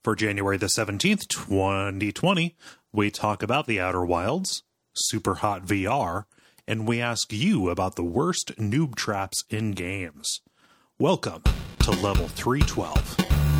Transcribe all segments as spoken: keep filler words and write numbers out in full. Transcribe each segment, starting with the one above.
For January the seventeenth, twenty twenty, we talk about the Outer Wilds, Super Hot V R, and we ask you about the worst noob traps in games. Welcome to Level three twelve.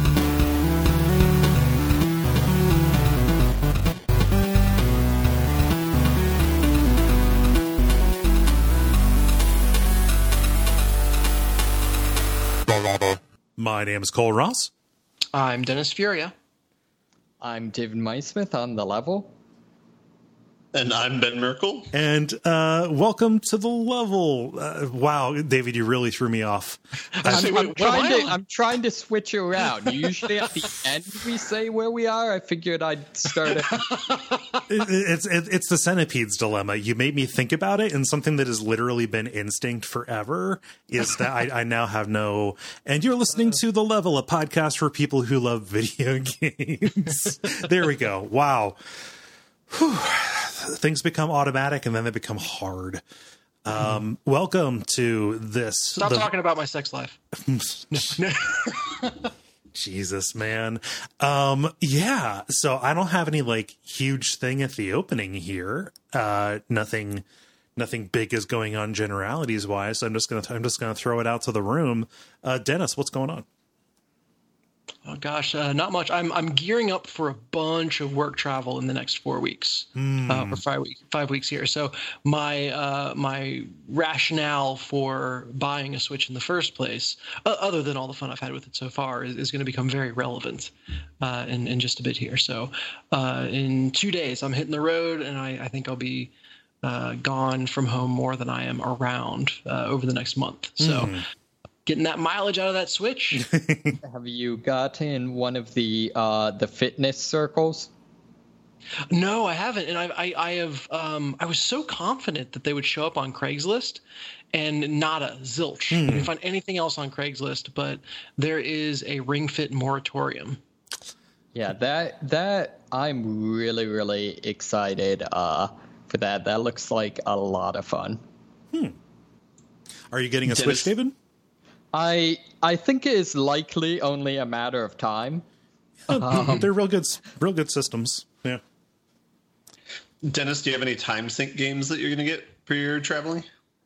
My name is Cole Ross. I'm Dennis Furia. I'm David Maismith on the level. And I'm Ben Merkel. And uh, welcome to the level. Uh, wow, David, you really threw me off. I'm, I'm, trying to, I'm trying to switch around. Usually at the end we say where we are. I figured I'd start it. It's it, it's the centipede's dilemma. You made me think about it, and something that has literally been instinct forever is that I, I now have no... And you're listening to The Level, a podcast for people who love video games. There we go. Wow. Whew. Things become automatic and then they become hard. Um, welcome to this. Stop the, talking about my sex life. Jesus, man. Um, yeah. So I don't have any like huge thing at the opening here. Uh, nothing, nothing big is going on generalities wise. So I'm just going to, I'm just going to throw it out to the room. Uh, Dennis, what's going on? Oh gosh, uh, not much. I'm I'm gearing up for a bunch of work travel in the next four weeks, mm. uh, or five weeks, five weeks here. So my uh, my rationale for buying a Switch in the first place, uh, other than all the fun I've had with it so far, is, is going to become very relevant uh, in in just a bit here. So uh, in two days, I'm hitting the road, and I, I think I'll be uh, gone from home more than I am around uh, over the next month. So. Mm. Getting that mileage out of that Switch. Have you gotten one of the uh, the fitness circles? No, I haven't, and I, I, I have. Um, I was so confident that they would show up on Craigslist, and nada, zilch. Hmm. I didn't find anything else on Craigslist, but there is a Ring Fit moratorium. Yeah, that that I'm really really excited uh, for that. That looks like a lot of fun. Hmm. Are you getting a Dennis- Switch, David? I I think it is likely only a matter of time. Um, They're real good, real good systems. Yeah. Dennis, do you have any time sync games that you're going to get for your traveling?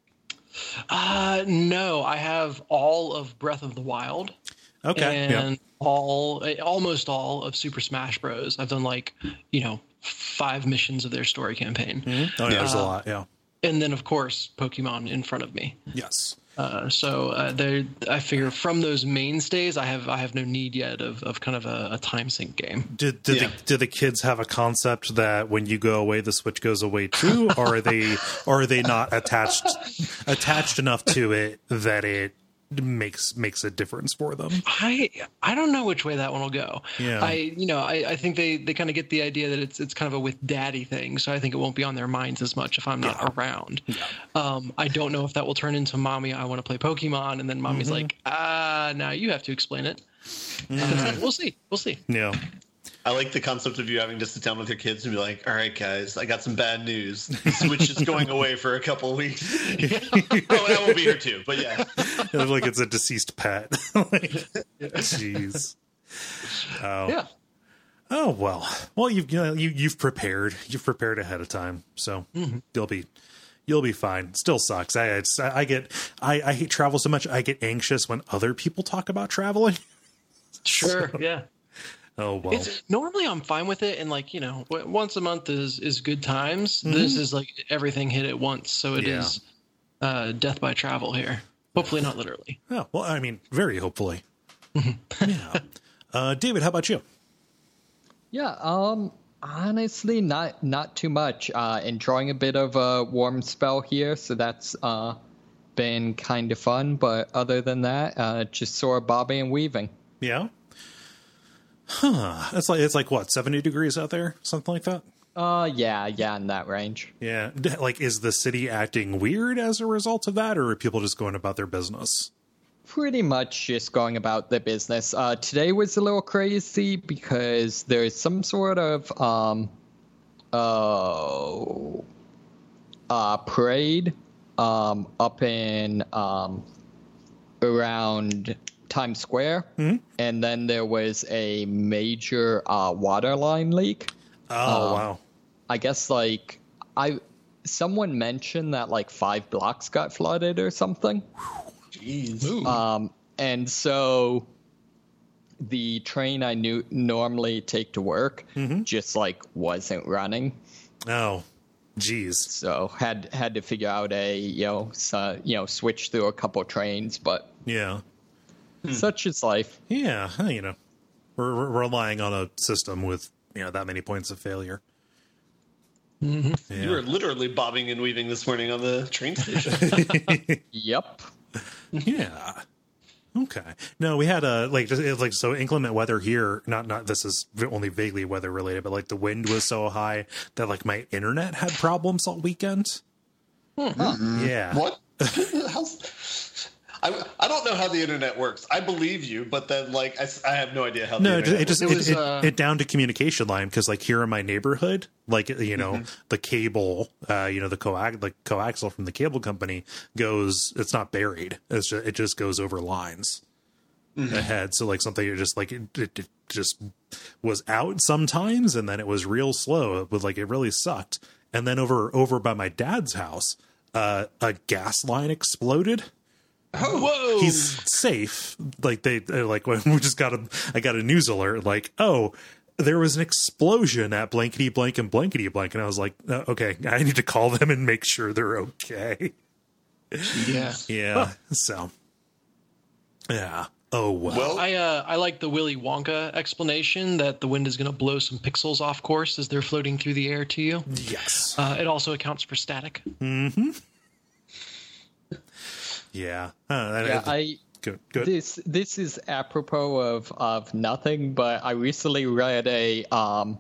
Uh, no, I have all of Breath of the Wild. Okay. And yeah. all, almost all of Super Smash Bros. I've done like, you know, five missions of their story campaign. Mm-hmm. Oh, yeah, there's uh, a lot. Yeah. And then, of course, Pokemon in front of me. Yes. Uh, so uh, there, I figure from those mainstays, I have I have no need yet of, of kind of a, a time sync game. Did did, yeah. the, did the kids have a concept that when you go away, the Switch goes away too, or are they or are they not attached attached enough to it that it makes makes a difference for them? I I don't know which way that one will go. Yeah. I you know I, I think they, they kind of get the idea that it's it's kind of a with daddy thing, so I think it won't be on their minds as much if I'm not yeah. around. Yeah. Um, I don't know if that will turn into mommy, I want to play Pokemon, and then mommy's mm-hmm. like, ah, now you have to explain it. Mm. Uh, we'll see. We'll see. Yeah. I like the concept of you having to sit down with your kids and be like, all right, guys, I got some bad news. The Switch is going away for a couple of weeks. Oh, and I will be here too, but yeah. Like it's a deceased pet. Like, jeez. Oh. Yeah. Oh, well. Well, you've, you know, you, you've prepared. You've prepared ahead of time, so mm-hmm. you'll be... You'll be fine. Still sucks. I it's, I get I, I hate travel so much. I get anxious when other people talk about traveling. Sure. So, yeah. Oh well. It's, normally I'm fine with it, and like you know, once a month is is good times. Mm-hmm. This is like everything hit at once, so it yeah. is uh, death by travel here. Hopefully not literally. Oh well, I mean, very hopefully. Yeah. Uh, David, how about you? Yeah. Um. Honestly, not not too much. Uh, enjoying a bit of a warm spell here, so that's uh, been kind of fun. But other than that, uh, just sort of bobbing and weaving. Yeah. Huh. It's like it's like what, seventy degrees out there, something like that. Uh, yeah, yeah, in that range. Yeah. Like, is the city acting weird as a result of that, or are people just going about their business? Pretty much just going about their business. Uh, today was a little crazy because there's some sort of um, uh, uh, parade um, up in um, around Times Square, Mm-hmm. and then there was a major uh, water line leak. Oh, Um, wow. I guess like I someone mentioned that like five blocks got flooded or something. Jeez. Um, and so the train I knew normally take to work Mm-hmm. just like wasn't running. Oh, geez. So had had to figure out a you know so, you know switch through a couple trains, but Yeah. such is life. Yeah, huh, you know, we're, we're relying on a system with, you know, that many points of failure. Yeah. You were literally bobbing and weaving this morning on the train station. Yep. Yeah. Okay. No, we had a like just, it was like so inclement weather here. Not not this is only vaguely weather related, but like the wind was so high that like my internet had problems all weekend. Yeah. What? How's, I, I don't know how the internet works. I believe you, but then like I, s- I have no idea how. No, the it, internet it just It it, was, it, uh, it down to communication line because like here in my neighborhood, like you know the cable, uh, you know the coax the coaxial from the cable company goes. It's not buried. It's just, it just goes over lines ahead. So like something it just like it, it, it just was out sometimes, and then it was real slow. It was like it really sucked. And then over over by my dad's house, uh, a gas line exploded. Whoa! He's safe. Like they they're like when we just got a I got a news alert like, oh, there was an explosion at blankety blank and blankety blank, and I was like, uh, okay, I need to call them and make sure they're okay. yeah. Yeah. So yeah. Oh well. Well, I uh, I like the Willy Wonka explanation that the wind is going to blow some pixels off course as they're floating through the air to you. Yes. Uh, it also accounts for static. Yeah. Uh, that- Yeah, I good. Good. this this is apropos of of nothing, but I recently read a um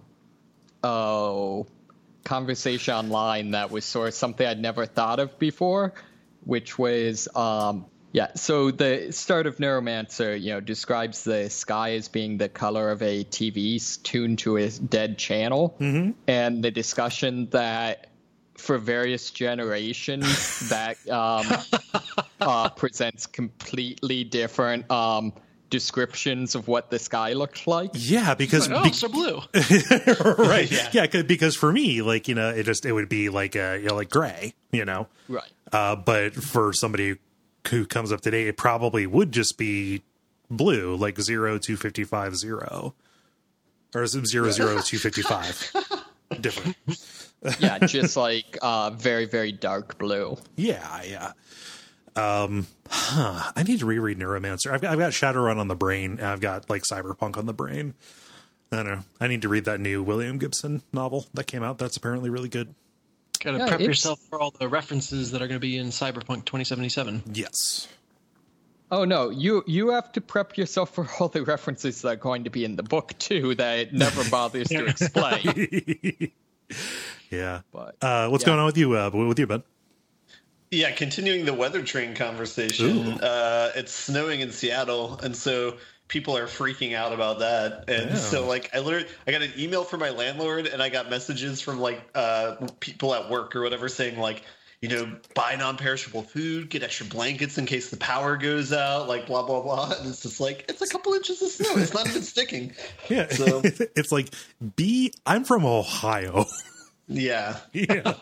oh conversation online that was sort of something I'd never thought of before, which was um yeah, so the start of Neuromancer, you know, describes the sky as being the color of a T V tuned to a dead channel, mm-hmm. and the discussion that for various generations that um, uh, presents completely different um, descriptions of what the sky looks like. Yeah, because Oh, be- it's so blue. right. Yeah. Yeah, 'cause- because for me, like you know, it just it would be like uh, you know, like gray, you know. Right. Uh, but for somebody who comes up today, it probably would just be blue, like zero two fifty five zero, or zero zero two fifty five. Different. Yeah, just like uh, very, very dark blue. Yeah, yeah. Um, huh. I need to reread Neuromancer. I've got, I've got Shadowrun on the brain, and I've got like Cyberpunk on the brain. I don't know. I need to read that new William Gibson novel that came out. That's apparently really good. Got to Yeah, prep it's- yourself for all the references that are going to be in Cyberpunk twenty seventy-seven. Yes. Oh no, you you have to prep yourself for all the references that are going to be in the book too that it never bothers to explain. Yeah. But Uh, what's yeah. going on with you? Uh, with you, Ben? yeah, continuing the weather train conversation. Uh, it's snowing in Seattle, and so people are freaking out about that. And Yeah. so, like, I literally, I got an email from my landlord, and I got messages from like uh, people at work or whatever saying like, you know, buy non-perishable food, get extra blankets in case the power goes out, like blah blah blah. And it's just like it's a couple inches of snow. It's not even sticking. Yeah. So- It's like B. I'm from Ohio. Yeah. Yeah.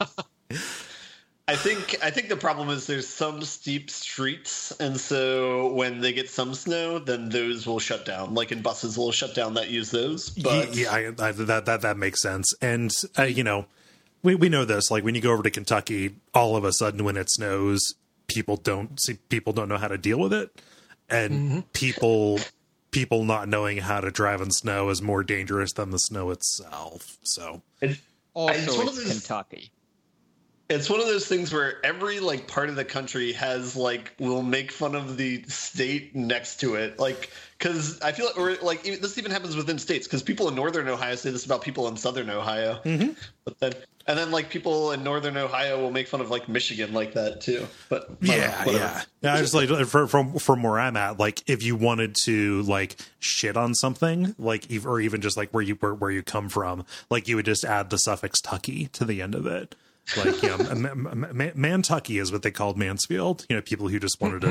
I think I think the problem is there's some steep streets, and so when they get some snow, then those will shut down. Like in buses will shut down that use those. But yeah, I, I, that that that makes sense. And uh, you know, we we know this. Like when you go over to Kentucky, all of a sudden when it snows, people don't see people don't know how to deal with it, and Mm-hmm. people people not knowing how to drive in snow is more dangerous than the snow itself. So it's, Also, It's one of it's those- Kentucky. it's one of those things where every like part of the country has like will make fun of the state next to it, like because I feel like, or like even, this even happens within states because people in northern Ohio say this about people in southern Ohio, mm-hmm. but then and then like people in northern Ohio will make fun of like Michigan like that too. But yeah, whatever. yeah. Yeah, I just like from from from where I'm at. Like, if you wanted to like shit on something, like ev- or even just like where you where, where you come from, like you would just add the suffix "tucky" to the end of it. Like, you know, M- M- M- Mantucky is what they called Mansfield. You know, people who just wanted to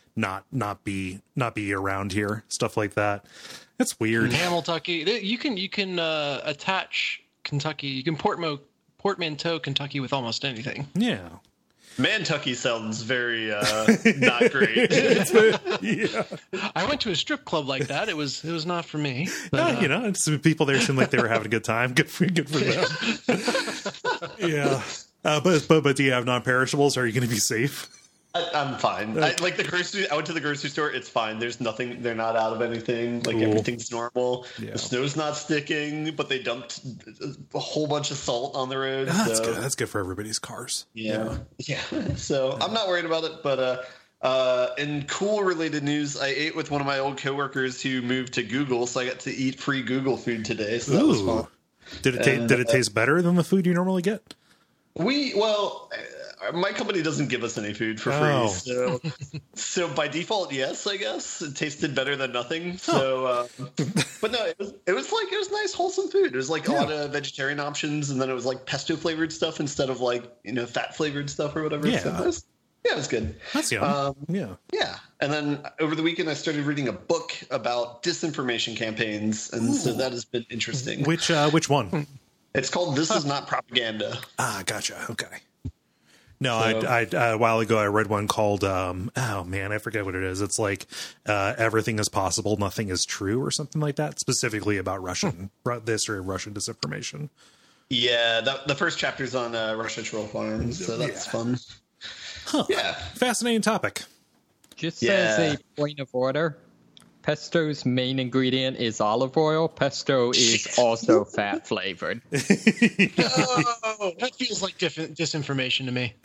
not not be not be around here, stuff like that. It's weird. Hamiltucky, you can you can uh, attach Kentucky. You can portmo portmanteau Kentucky with almost anything. Yeah. Mantucky sounds very uh, not great. Yeah. I went to a strip club like that. It was it was not for me. But, Yeah, uh, you know, it's, people there seem like they were having a good time. Good for good for them. Yeah. Uh, but but but do you have non-perishables? Are you going to be safe? I, I'm fine. I, like the grocery, I went to the grocery store. It's fine. There's nothing. They're not out of anything. Like Cool. everything's normal. Yeah. The snow's not sticking, but they dumped a whole bunch of salt on the road. That's so, good. That's good for everybody's cars. Yeah, yeah. So I'm not worried about it. But uh, uh, in cool related news, I ate with one of my old coworkers who moved to Google, so I got to eat free Google food today. So that was fun. Did it ta- And, did it uh, taste better than the food you normally get? We well. My company doesn't give us any food for free, Oh. so so by default, yes, I guess it tasted better than nothing. So, uh, but no, it was it was like it was nice, wholesome food. It was like a lot of vegetarian options, and then it was like pesto flavored stuff instead of like you know fat flavored stuff or whatever. Yeah. So it was, yeah, it was good. That's yum. Um, yeah. Yeah, and then over the weekend, I started reading a book about disinformation campaigns, and so that has been interesting. Which uh, which one? It's called "This Is Not Propaganda." Ah, gotcha. Okay. No, So- I, I a while ago I read one called um oh man I forget what it is. It's like uh, everything is possible, nothing is true, or something like that. Specifically about Russian Ru- the history of Russian disinformation. Yeah, the, the first chapter's on uh, Russia troll farms, so that's Yeah. fun. Huh. Yeah. Fascinating topic. Just Yeah. as a point of order, pesto's main ingredient is olive oil. Pesto is also fat flavored. Oh, that feels like diff- disinformation to me.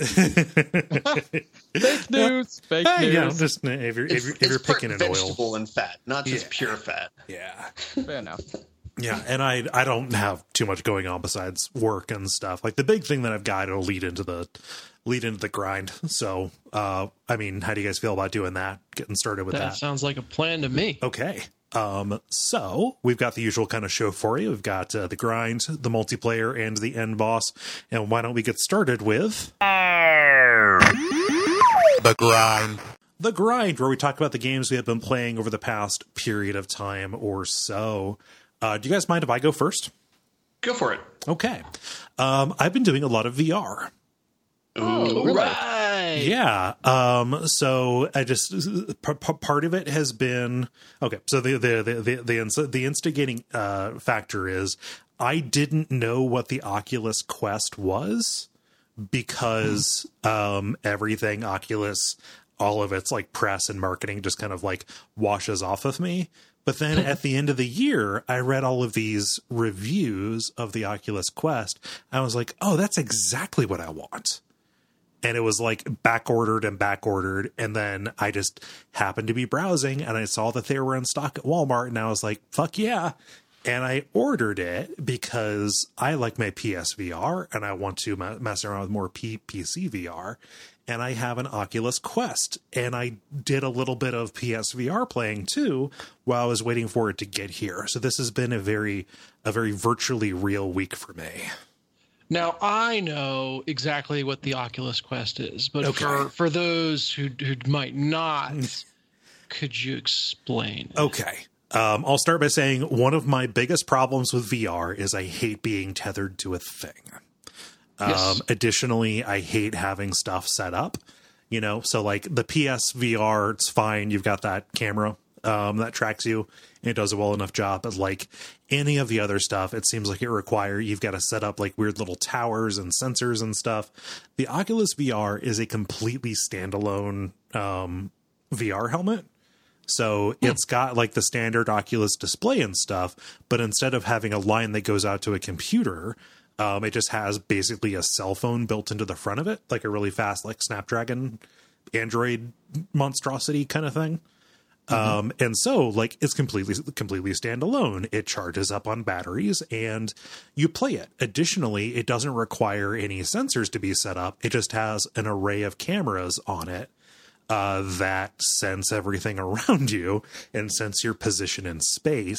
Fake news. Fake Hey, news. you know, just uh, if you're if It's, you're, if it's you're part picking an oil. vegetable and fat, not just Yeah. pure fat. Yeah. Fair enough. Yeah, and I I don't have too much going on besides work and stuff. Like the big thing that I've got will lead into the lead into the grind. So, uh, I mean, how do you guys feel about doing that? Getting started with That that. sounds like a plan to me. Okay. Um, so we've got the usual kind of show for you. We've got uh, the grind, the multiplayer, and the end boss. And why don't we get started with the grind? The grind, where we talk about the games we have been playing over the past period of time or so. Uh, do you guys mind if I go first? Go for it. Okay. Um, I've been doing a lot of V R. Oh, All really? right. Yeah. Um, so I just p- p- part of it has been okay. So the the the the the, ins- the instigating uh, factor is I didn't know what the Oculus Quest was because um, everything Oculus, all of its like press and marketing, just kind of like washes off of me. But then at the end of the year, I read all of these reviews of the Oculus Quest. I was like, oh, that's exactly what I want. And it was like back ordered and back ordered. And then I just happened to be browsing and I saw that they were in stock at Walmart. And I was like, fuck yeah. And I ordered it because I like my P S V R and I want to mess around with more P- PC V R. And I have an Oculus Quest. And I did a little bit of P S V R playing too while I was waiting for it to get here. So this has been a very, a very virtually real week for me. Now I know exactly what the Oculus Quest is, but Okay. for for those who who might not, could you explain? Okay. Um, I'll start by saying one of my biggest problems with V R is I hate being tethered to a thing. Um, Yes. Additionally, I hate having stuff set up, you know, so like the P S V R, it's fine. You've got that camera um, that tracks you and it does a well enough job. But like any of the other stuff, it seems like it require you've got to set up like weird little towers and sensors and stuff. The Oculus V R is a completely standalone um, V R helmet. So it's got like the standard Oculus display and stuff, but instead of having a line that goes out to a computer, um, it just has basically a cell phone built into the front of it, like a really fast, like Snapdragon Android monstrosity kind of thing. Mm-hmm. Um, and so like it's completely, completely standalone. It charges up on batteries and you play it. Additionally, it doesn't require any sensors to be set up. It just has an array of cameras on it uh, that sense everything around you and sense your position in space.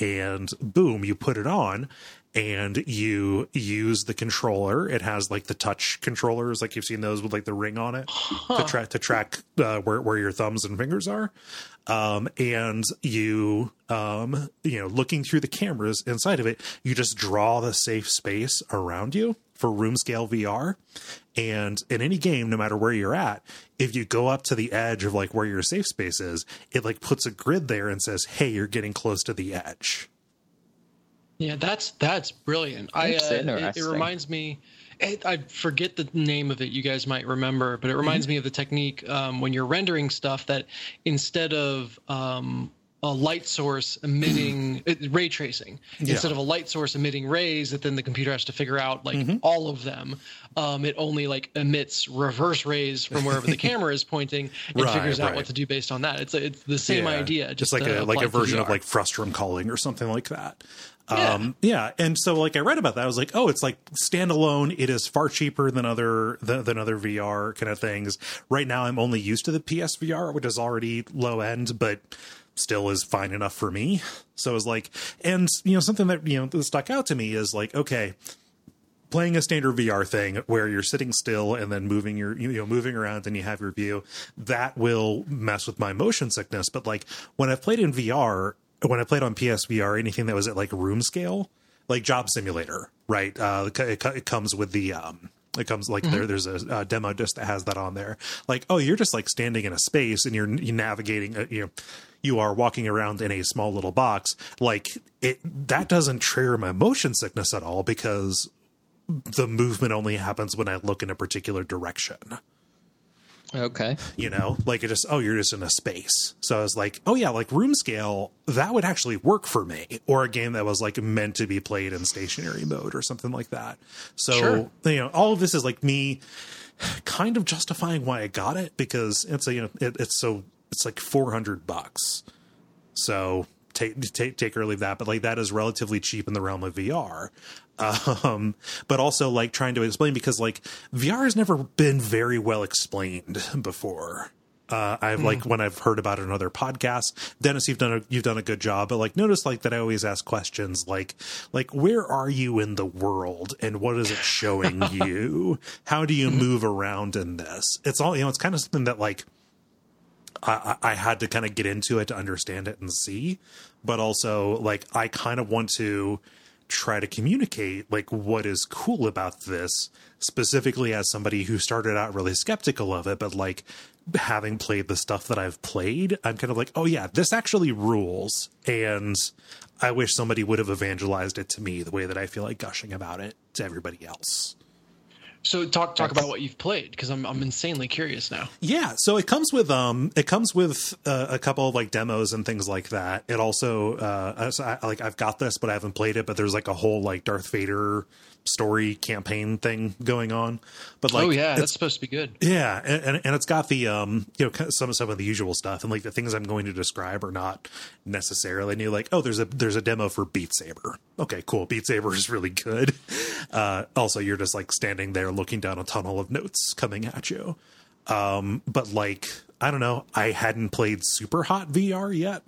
and boom, you put it on. And you use the controller. It has like the touch controllers, like you've seen those with like the ring on it huh. to track to track uh, where where your thumbs and fingers are. Um, and you, um, you know, looking through the cameras inside of it, you just draw the safe space around you for room scale V R. And in any game, no matter where you're at, if you go up to the edge of like where your safe space is, it like puts a grid there and says, "Hey, you're getting close to the edge." Yeah, that's that's brilliant. That's I uh, it, it reminds me. It, I forget the name of it. You guys might remember, but it reminds mm-hmm. me of the technique um, when you're rendering stuff that instead of um, a light source emitting it, ray tracing, yeah. instead of a light source emitting rays that then the computer has to figure out like mm-hmm. all of them, um, it only like emits reverse rays from wherever the camera is pointing and right, figures out right. what to do based on that. It's it's the same yeah. idea, just, just like uh, a like a version of like frustum calling or something like that. Yeah. Um, yeah. And so like I read about that. I was like, oh, it's like standalone. It is far cheaper than other, than, than other V R kind of things. Right now I'm only used to the P S V R, which is already low end, but still is fine enough for me. So it was like, and you know, something that, you know, that stuck out to me is like, okay, playing a standard V R thing where you're sitting still and then moving your, you know, moving around and you have your view, that will mess with my motion sickness. But like when I've played in V R, when I played on P S V R, anything that was at like room scale, like Job Simulator, right? Uh, it, it comes with the, um, it comes like mm-hmm. there, there's a, a demo disc that has that on there. Like, oh, you're just like standing in a space and you're, you're navigating, a, you know, you are walking around in a small little box. Like it, that doesn't trigger my motion sickness at all because the movement only happens when I look in a particular direction. Okay. You know, like it just, oh, you're just in a space. So I was like, oh yeah, like room scale, that would actually work for me. Or a game that was like meant to be played in stationary mode or something like that. So, sure. you know, all of this is like me kind of justifying why I got it because it's a, you know, it, it's so, it's like four hundred bucks. So take, take, take or leave that. But like that is relatively cheap in the realm of V R. Um, but also like trying to explain because like V R has never been very well explained before. Uh, I've mm. like when I've heard about it in other podcasts, Dennis, you've done a, you've done a good job, but like notice like that I always ask questions like, like, where are you in the world and what is it showing you? How do you move around in this? It's all, you know, it's kind of something that like, I, I had to kind of get into it to understand it and see, but also like, I kind of want to try to communicate like what is cool about this specifically as somebody who started out really skeptical of it, but like having played the stuff that I've played, I'm kind of like, oh yeah, this actually rules. And I wish somebody would have evangelized it to me the way that I feel like gushing about it to everybody else. So talk talk about what you've played because I'm I'm insanely curious now. Yeah, so it comes with um it comes with uh, a couple of like demos and things like that. It also uh so I, like I've got this but I haven't played it, but there's like a whole like Darth Vader story campaign thing going on. But like, oh yeah, that's supposed to be good. Yeah, and and it's got the um you know some some of the usual stuff and like the things I'm going to describe are not necessarily new. Like, oh, there's a there's a demo for Beat Saber. Okay, cool. Beat Saber is really good. Uh, also, you're just like standing there looking down a tunnel of notes coming at you. Um, but like, I don't know. I hadn't played Super Hot V R yet.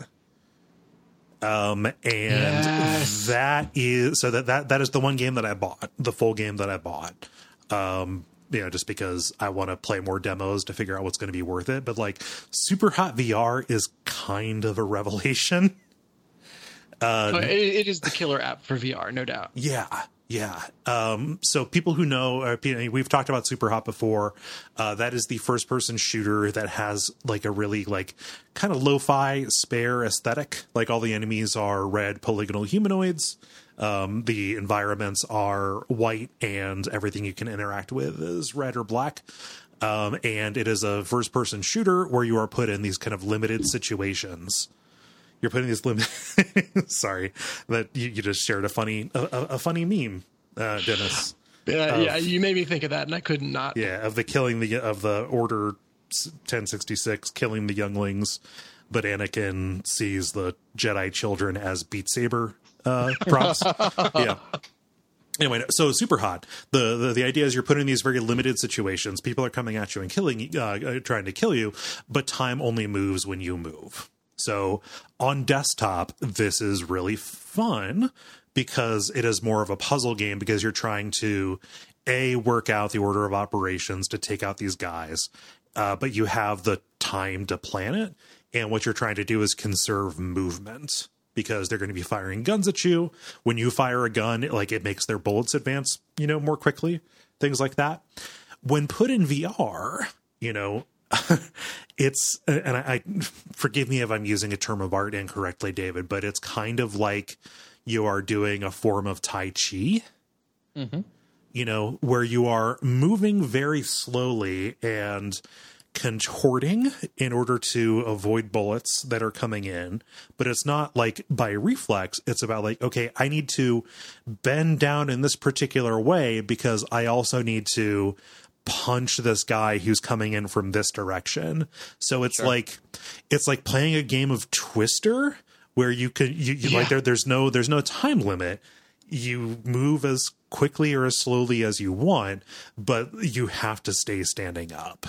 Um, and yes. that is, so that, that, that is the one game that I bought, the full game that I bought. Um, you know, just because I want to play more demos to figure out what's going to be worth it. But like Super Hot V R is kind of a revelation. Uh, it, it is the killer app for V R, no doubt. Yeah. Yeah. Um, so people who know, uh, we've talked about Super Hot before. Uh, that is the first person shooter that has like a really like kind of lo-fi spare aesthetic. Like all the enemies are red polygonal humanoids. Um, the environments are white and everything you can interact with is red or black. Um, and it is a first person shooter where you are put in these kind of limited situations. You're putting these limit. Sorry, that you, you just shared a funny a, a funny meme, uh, Dennis. Yeah, of, yeah, you made me think of that, and I couldn't not. Yeah, of the killing the of the Order ten sixty-six killing the younglings, but Anakin sees the Jedi children as Beat Saber uh, props. Yeah. Anyway, so Super Hot. The, the the idea is you're put in these very limited situations. People are coming at you and killing, uh, trying to kill you, but time only moves when you move. So on desktop, this is really fun because it is more of a puzzle game because you're trying to a work out the order of operations to take out these guys, uh, but you have the time to plan it. And what you're trying to do is conserve movement because they're going to be firing guns at you. When you fire a gun, like it makes their bullets advance, you know, more quickly, things like that. When put in V R, you know, it's, and I, I forgive me if I'm using a term of art incorrectly, David, but it's kind of like you are doing a form of Tai Chi, mm-hmm. you know, where you are moving very slowly and contorting in order to avoid bullets that are coming in. But it's not like by reflex. It's about like, okay, I need to bend down in this particular way because I also need to punch this guy who's coming in from this direction. So it's Sure. like it's like playing a game of Twister where you could you, you Yeah. like there there's no there's no time limit. You move as quickly or as slowly as you want, but you have to stay standing up.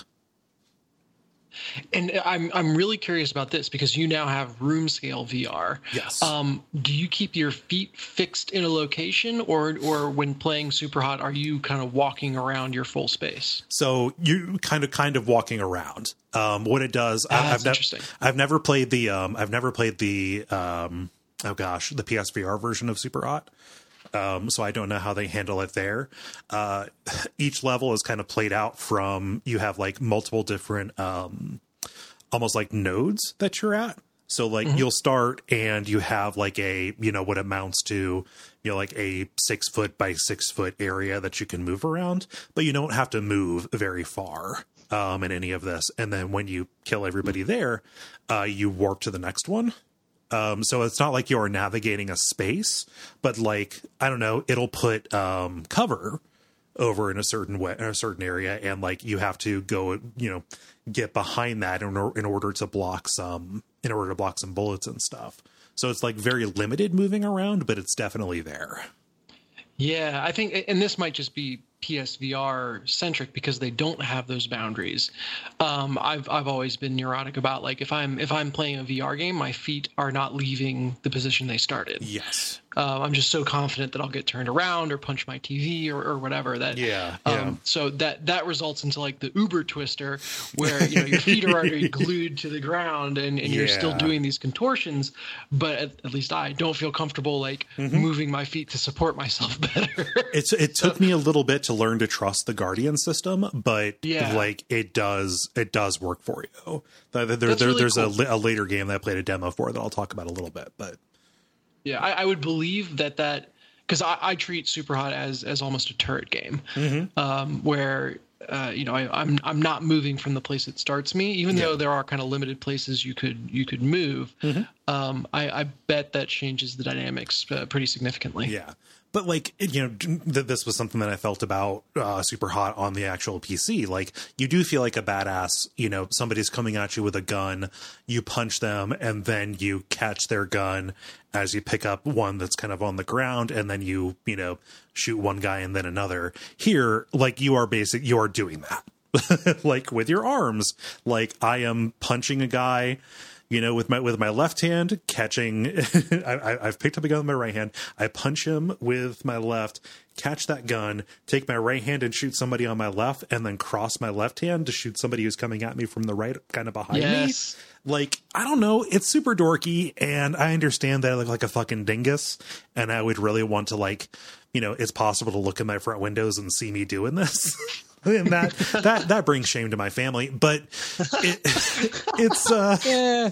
And I'm I'm really curious about this because you now have room scale V R. Yes. Um, do you keep your feet fixed in a location, or or when playing Superhot, are you kind of walking around your full space? So you kind of kind of walking around. Um, what it does, Ah, I, that's I've never interesting. I've never played the um, I've never played the um, oh gosh the P S V R version of Superhot. Um, so I don't know how they handle it there. Uh, each level is kind of played out from, you have like multiple different, um, almost like nodes that you're at. So like mm-hmm. you'll start and you have like a, you know, what amounts to, you know, like a six foot by six foot area that you can move around, but you don't have to move very far, um, in any of this. And then when you kill everybody there, uh, you warp to the next one. Um, so it's not like you're navigating a space, but like, I don't know, it'll put um, cover over in a certain way, in a certain area. And like, you have to go, you know, get behind that in, or, in order to block some, in order to block some bullets and stuff. So it's like very limited moving around, but it's definitely there. Yeah, I think, and this might just be P S V R centric because they don't have those boundaries. Um, I've I've always been neurotic about like if I'm if I'm playing a V R game, my feet are not leaving the position they started. Yes. Uh, I'm just so confident that I'll get turned around or punch my T V or, or whatever. That Yeah, Um, yeah. So that that results into like the Uber Twister, where you know your feet are already glued to the ground and, and you're still Yeah. doing these contortions, but at, at least I don't feel comfortable like Mm-hmm. moving my feet to support myself better. It's it took me a little bit to learn to trust the Guardian system, but Yeah. like it does it does work for you. There, there, That's there- really there's cool. a, li- a later game that I played a demo for that I'll talk about a little bit, but Yeah, I, I would believe that that because I, I treat Superhot as as almost a turret game, Mm-hmm. um, where uh, you know I, I'm I'm not moving from the place it starts me, even though there are kind of limited places you could you could move. Mm-hmm. Um, I, I bet that changes the dynamics uh, pretty significantly. yeah. But like, it- you know, th- this was something that I felt about uh, Superhot on the actual P C. Like, you do feel like a badass. You know, somebody's coming at you with a gun, you punch them, and then you catch their gun as you pick up one that's kind of on the ground, and then you, you know, shoot one guy and then another. Here, like, you are basic, you are doing that, like with your arms. Like, I am punching a guy, you know, with my with my left hand, catching. I, I, I've picked up a gun with my right hand. I punch him with my left, catch that gun, take my right hand and shoot somebody on my left, and then cross my left hand to shoot somebody who's coming at me from the right, kind of behind Yes. me. Like, I don't know. It's super dorky, and I understand that I look like a fucking dingus, and I would really want to, like, you know, it's possible to look in my front windows and see me doing this. And that that that brings shame to my family, but it, it's uh Yeah.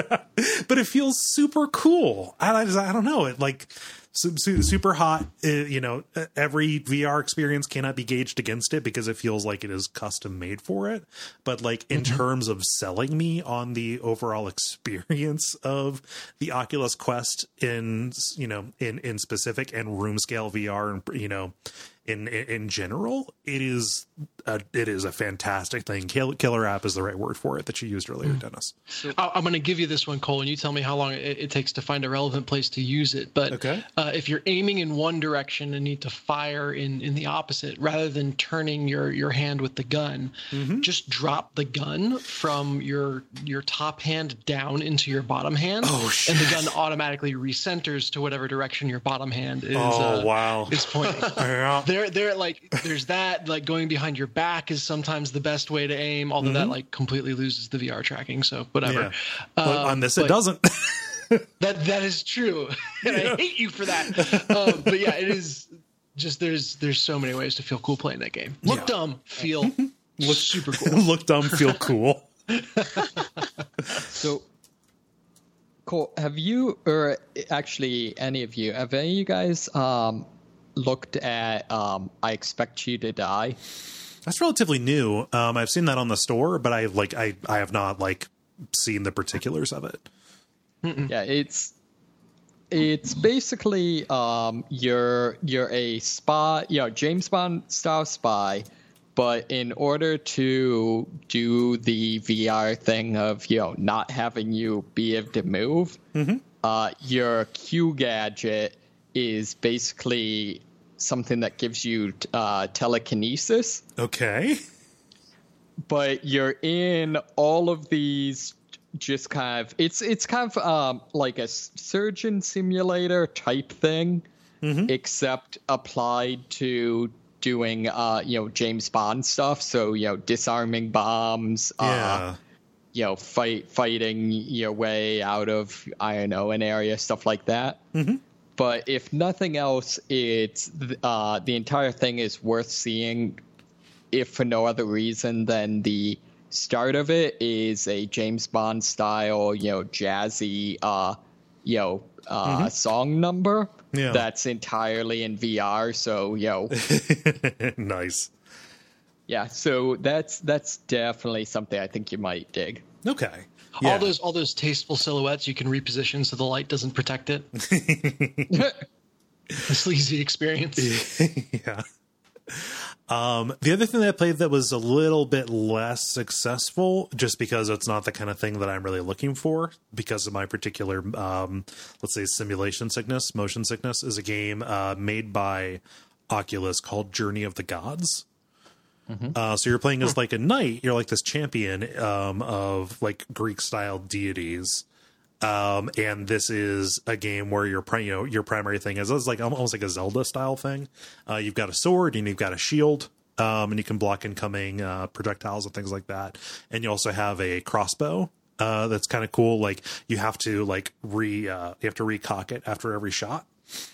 but it feels super cool. I, I, just, I don't know. It like su- su- super hot. Uh, you know, every V R experience cannot be gauged against it because it feels like it is custom made for it. But like in Mm-hmm. terms of selling me on the overall experience of the Oculus Quest in, you know, in, in specific and room scale V R and, you know, in in, in general, it is a, it is a fantastic thing. Kill, killer app is the right word for it that you used earlier, mm. Dennis. I'm going to give you this one, Cole, and you tell me how long it, it takes to find a relevant place to use it. But okay. uh, if you're aiming in one direction and need to fire in, in the opposite, rather than turning your, your hand with the gun, mm-hmm. just drop the gun from your your top hand down into your bottom hand, oh, and the gun automatically recenters to whatever direction your bottom hand is. Oh, uh, wow. is pointing. Yeah. There, there, like there's that. Like going behind your back is sometimes the best way to aim, although mm-hmm. that like completely loses the V R tracking. So whatever. Yeah. Uh, on this, it doesn't. that that is true, and yeah. I hate you for that. Um, but yeah, it is just there's there's so many ways to feel cool playing that game. Look yeah. dumb, feel look super cool. Look dumb, feel cool. So, Cole, have you, or actually any of you, have any of you guys um, looked at um, I Expect You to Die? That's relatively new. Um, I've seen that on the store, but I like I, I have not like seen the particulars of it. Mm-mm. Yeah, it's it's basically um, you're you're a spy, you know, James Bond style spy, but in order to do the V R thing of, you know, not having you be able to move, mm-hmm. uh, your Q gadget is basically something that gives you uh, telekinesis. Okay. But you're in all of these just kind of, it's it's kind of um, like a surgeon simulator type thing, mm-hmm. except applied to doing, uh, you know, James Bond stuff. So, you know, disarming bombs, yeah. uh, you know, fight fighting your way out of, I don't know, an area, stuff like that. Mm-hmm. But if nothing else, it's uh, the entire thing is worth seeing, if for no other reason than the start of it is a James Bond style, you know, jazzy, uh, you know, uh, mm-hmm. song number yeah. that's entirely in V R. So, you know, nice. Yeah, so that's that's definitely something I think you might dig. Okay. Yeah. All those all those tasteful silhouettes you can reposition so the light doesn't protect it. A sleazy experience. Yeah. Um, the other thing that I played that was a little bit less successful, just because it's not the kind of thing that I'm really looking for, because of my particular, um, let's say, simulation sickness, motion sickness, is a game uh, made by Oculus called Journey of the Gods. Mm-hmm. Uh, so you're playing as like a knight. You're like this champion um, of like Greek style deities. Um, and this is a game where your pri- you know, your primary thing is, is like almost like a Zelda style thing. Uh, you've got a sword and you've got a shield, um, and you can block incoming uh, projectiles and things like that. And you also have a crossbow uh, that's kind of cool. Like you have to like re uh, you have to recock it after every shot.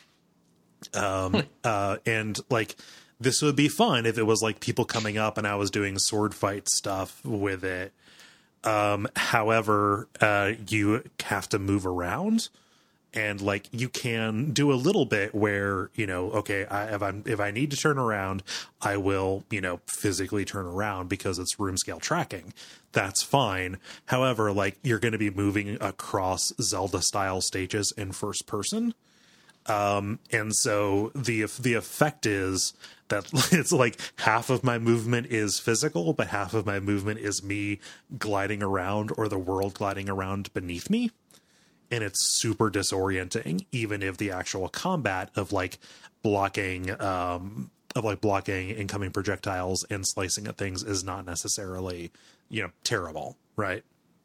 Um, uh, and like. This would be fun if it was like people coming up and I was doing sword fight stuff with it. Um, however, uh, you have to move around, and like you can do a little bit where, you know, okay, I, if I'm, if I need to turn around, I will, you know, physically turn around because it's room scale tracking. That's fine. However, like you're going to be moving across Zelda style stages in first person. Um, and so the, the effect is that it's like half of my movement is physical, but half of my movement is me gliding around or the world gliding around beneath me. And it's super disorienting, even if the actual combat of like blocking, um, of like blocking incoming projectiles and slicing at things is not necessarily, you know, terrible. Right.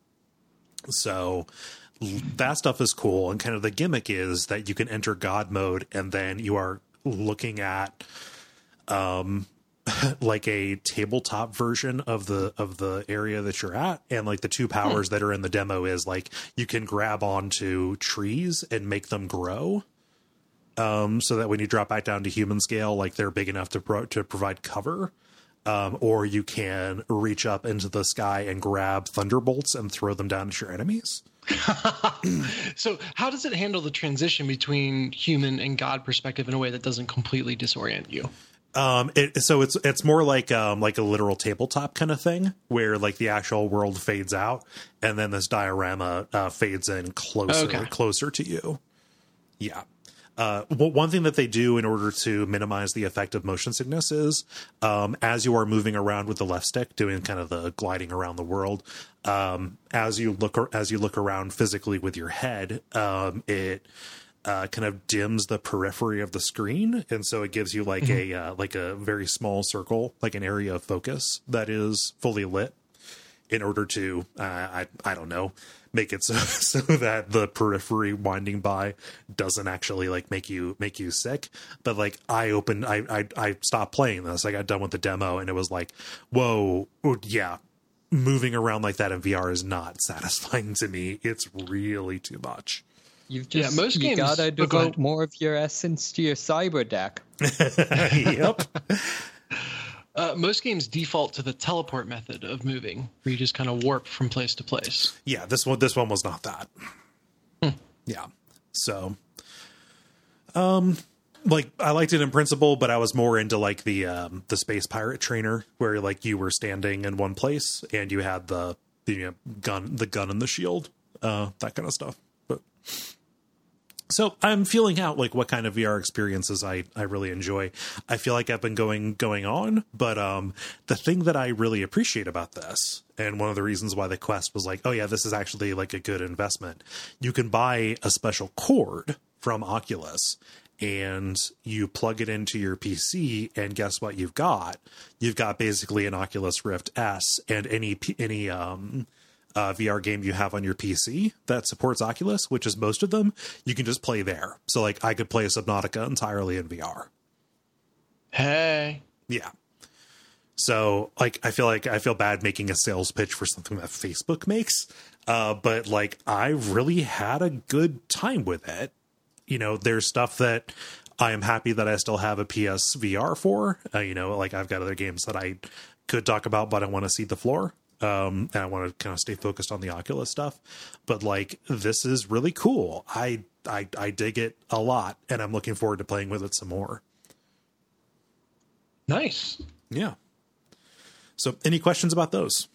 So that stuff is cool. And kind of the gimmick is that you can enter God mode and then you are looking at, um, like a tabletop version of the, of the area that you're at. And like the two powers that are in the demo is like, you can grab onto trees and make them grow. Um, so that when you drop back down to human scale, like they're big enough to pro- to provide cover. Um, or you can reach up into the sky and grab thunderbolts and throw them down at your enemies. So how does it handle the transition between human and God perspective in a way that doesn't completely disorient you? Um, it, so it's, it's more like, um, like a literal tabletop kind of thing where like the actual world fades out and then this diorama, uh, fades in closer, okay. closer to you. Yeah. Uh, one thing that they do in order to minimize the effect of motion sickness is, um, as you are moving around with the left stick, doing kind of the gliding around the world, um, as you look as you look around physically with your head, um, it uh, kind of dims the periphery of the screen, and so it gives you like mm-hmm. a uh, like a very small circle, like an area of focus that is fully lit. In order to, uh, I I don't know, make it so so that the periphery winding by doesn't actually like make you make you sick. But like I opened, I I, I stopped playing this. I got done with the demo, and it was like, whoa, yeah, moving around like that in V R is not satisfying to me. It's really too much. You've just yeah, most you games, gotta devote oh, go more of your essence to your cyber deck. Yep. Uh, most games default to the teleport method of moving, where you just kind of warp from place to place. Yeah, this one, this one was not that. Hmm. Yeah, so, um, like I liked it in principle, but I was more into like the um, the Space Pirate Trainer, where like you were standing in one place and you had the the you know, gun, the gun and the shield, uh, that kind of stuff. But so I'm feeling out like what kind of V R experiences I, I really enjoy. I feel like I've been going going on, but um, the thing that I really appreciate about this, and one of the reasons why the Quest was like, oh yeah, this is actually like a good investment. You can buy a special cord from Oculus, and you plug it into your P C, and guess what you've got? You've got basically an Oculus Rift S, and any any um. Uh, V R game you have on your P C that supports Oculus, which is most of them, you can just play there. So like I could play Subnautica entirely in V R. Hey. Yeah. So like I feel like I feel bad making a sales pitch for something that Facebook makes. Uh, but like I really had a good time with it. You know, there's stuff that I am happy that I still have a P S V R for. Uh, you know, like I've got other games that I could talk about, but I want to see the floor. Um, and I want to kind of stay focused on the Oculus stuff, but like, this is really cool. I, I, I dig it a lot, and I'm looking forward to playing with it some more. Nice. Yeah. So any questions about those?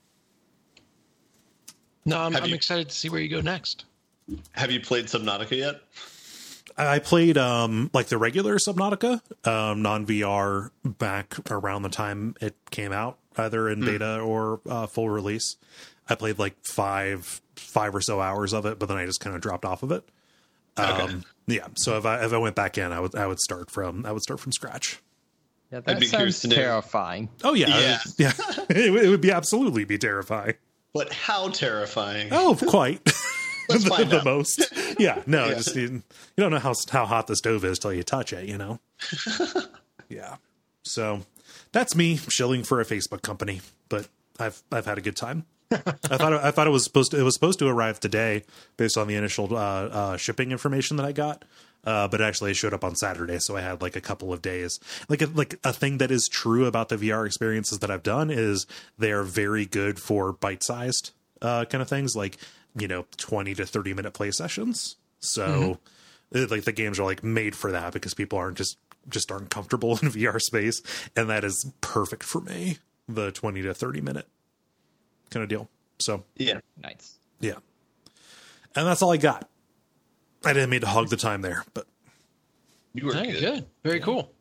No, I'm, I'm you, excited to see where you go next. Have you played Subnautica yet? I played, um, like the regular Subnautica, um, non V R back around the time it came out, either in mm. beta or uh, full release. I played like five, five or so hours of it, but then I just kind of dropped off of it. Um, okay. Yeah. So if I, if I went back in, I would, I would start from, I would start from scratch. Yeah, that sounds terrifying. Oh yeah. Yeah. yeah. it, it would be absolutely be terrifying. But how terrifying? Oh, quite. Let's the, find the out. most. Yeah, no, Yeah. just you, you don't know how how hot the stove is till you touch it, you know. Yeah. So that's me shilling for a Facebook company, but I've I've had a good time. I thought I thought it was supposed to it was supposed to arrive today based on the initial uh, uh, shipping information that I got. Uh, but actually it showed up on Saturday, so I had like a couple of days. Like a, like a thing that is true about the V R experiences that I've done is they are very good for bite-sized uh, kind of things, like, you know, twenty to thirty minute play sessions. So mm-hmm. like the games are like made for that because people aren't just just aren't comfortable in V R space, and that is perfect for me. The twenty to thirty minute kind of deal. So yeah, nice. Yeah, and that's all I got. I didn't mean to hog the time there, but you were hey, good. good. Very yeah. cool.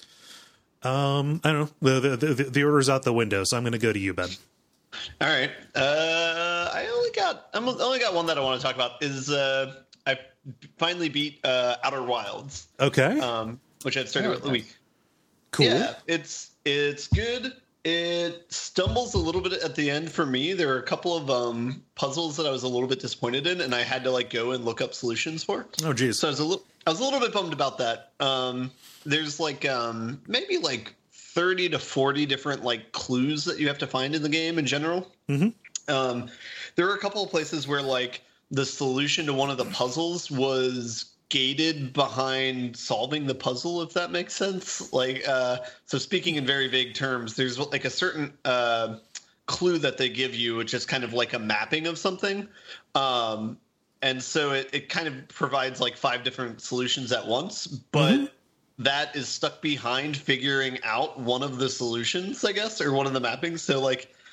Um, I don't know. The, the the the order's out the window, so I'm going to go to you, Ben. All right. Uh, I only got I'm only got one that I want to talk about. Is uh, I finally beat uh, Outer Wilds. Okay. Um, which I'd started Oh, with a nice. week. Cool. Yeah, it's it's good. It stumbles a little bit at the end for me. There are a couple of um, puzzles that I was a little bit disappointed in, and I had to like go and look up solutions for. Oh, geez. So I was a little I was a little bit bummed about that. Um, there's like um, maybe like thirty to forty different like clues that you have to find in the game in general. Mm-hmm. Um, there were a couple of places where like the solution to one of the puzzles was gated behind solving the puzzle, if that makes sense. Like, uh, so speaking in very vague terms, there's like a certain uh, clue that they give you, which is kind of like a mapping of something. Um, and so it, it kind of provides like five different solutions at once, but mm-hmm. that is stuck behind figuring out one of the solutions, I guess, or one of the mappings. So like,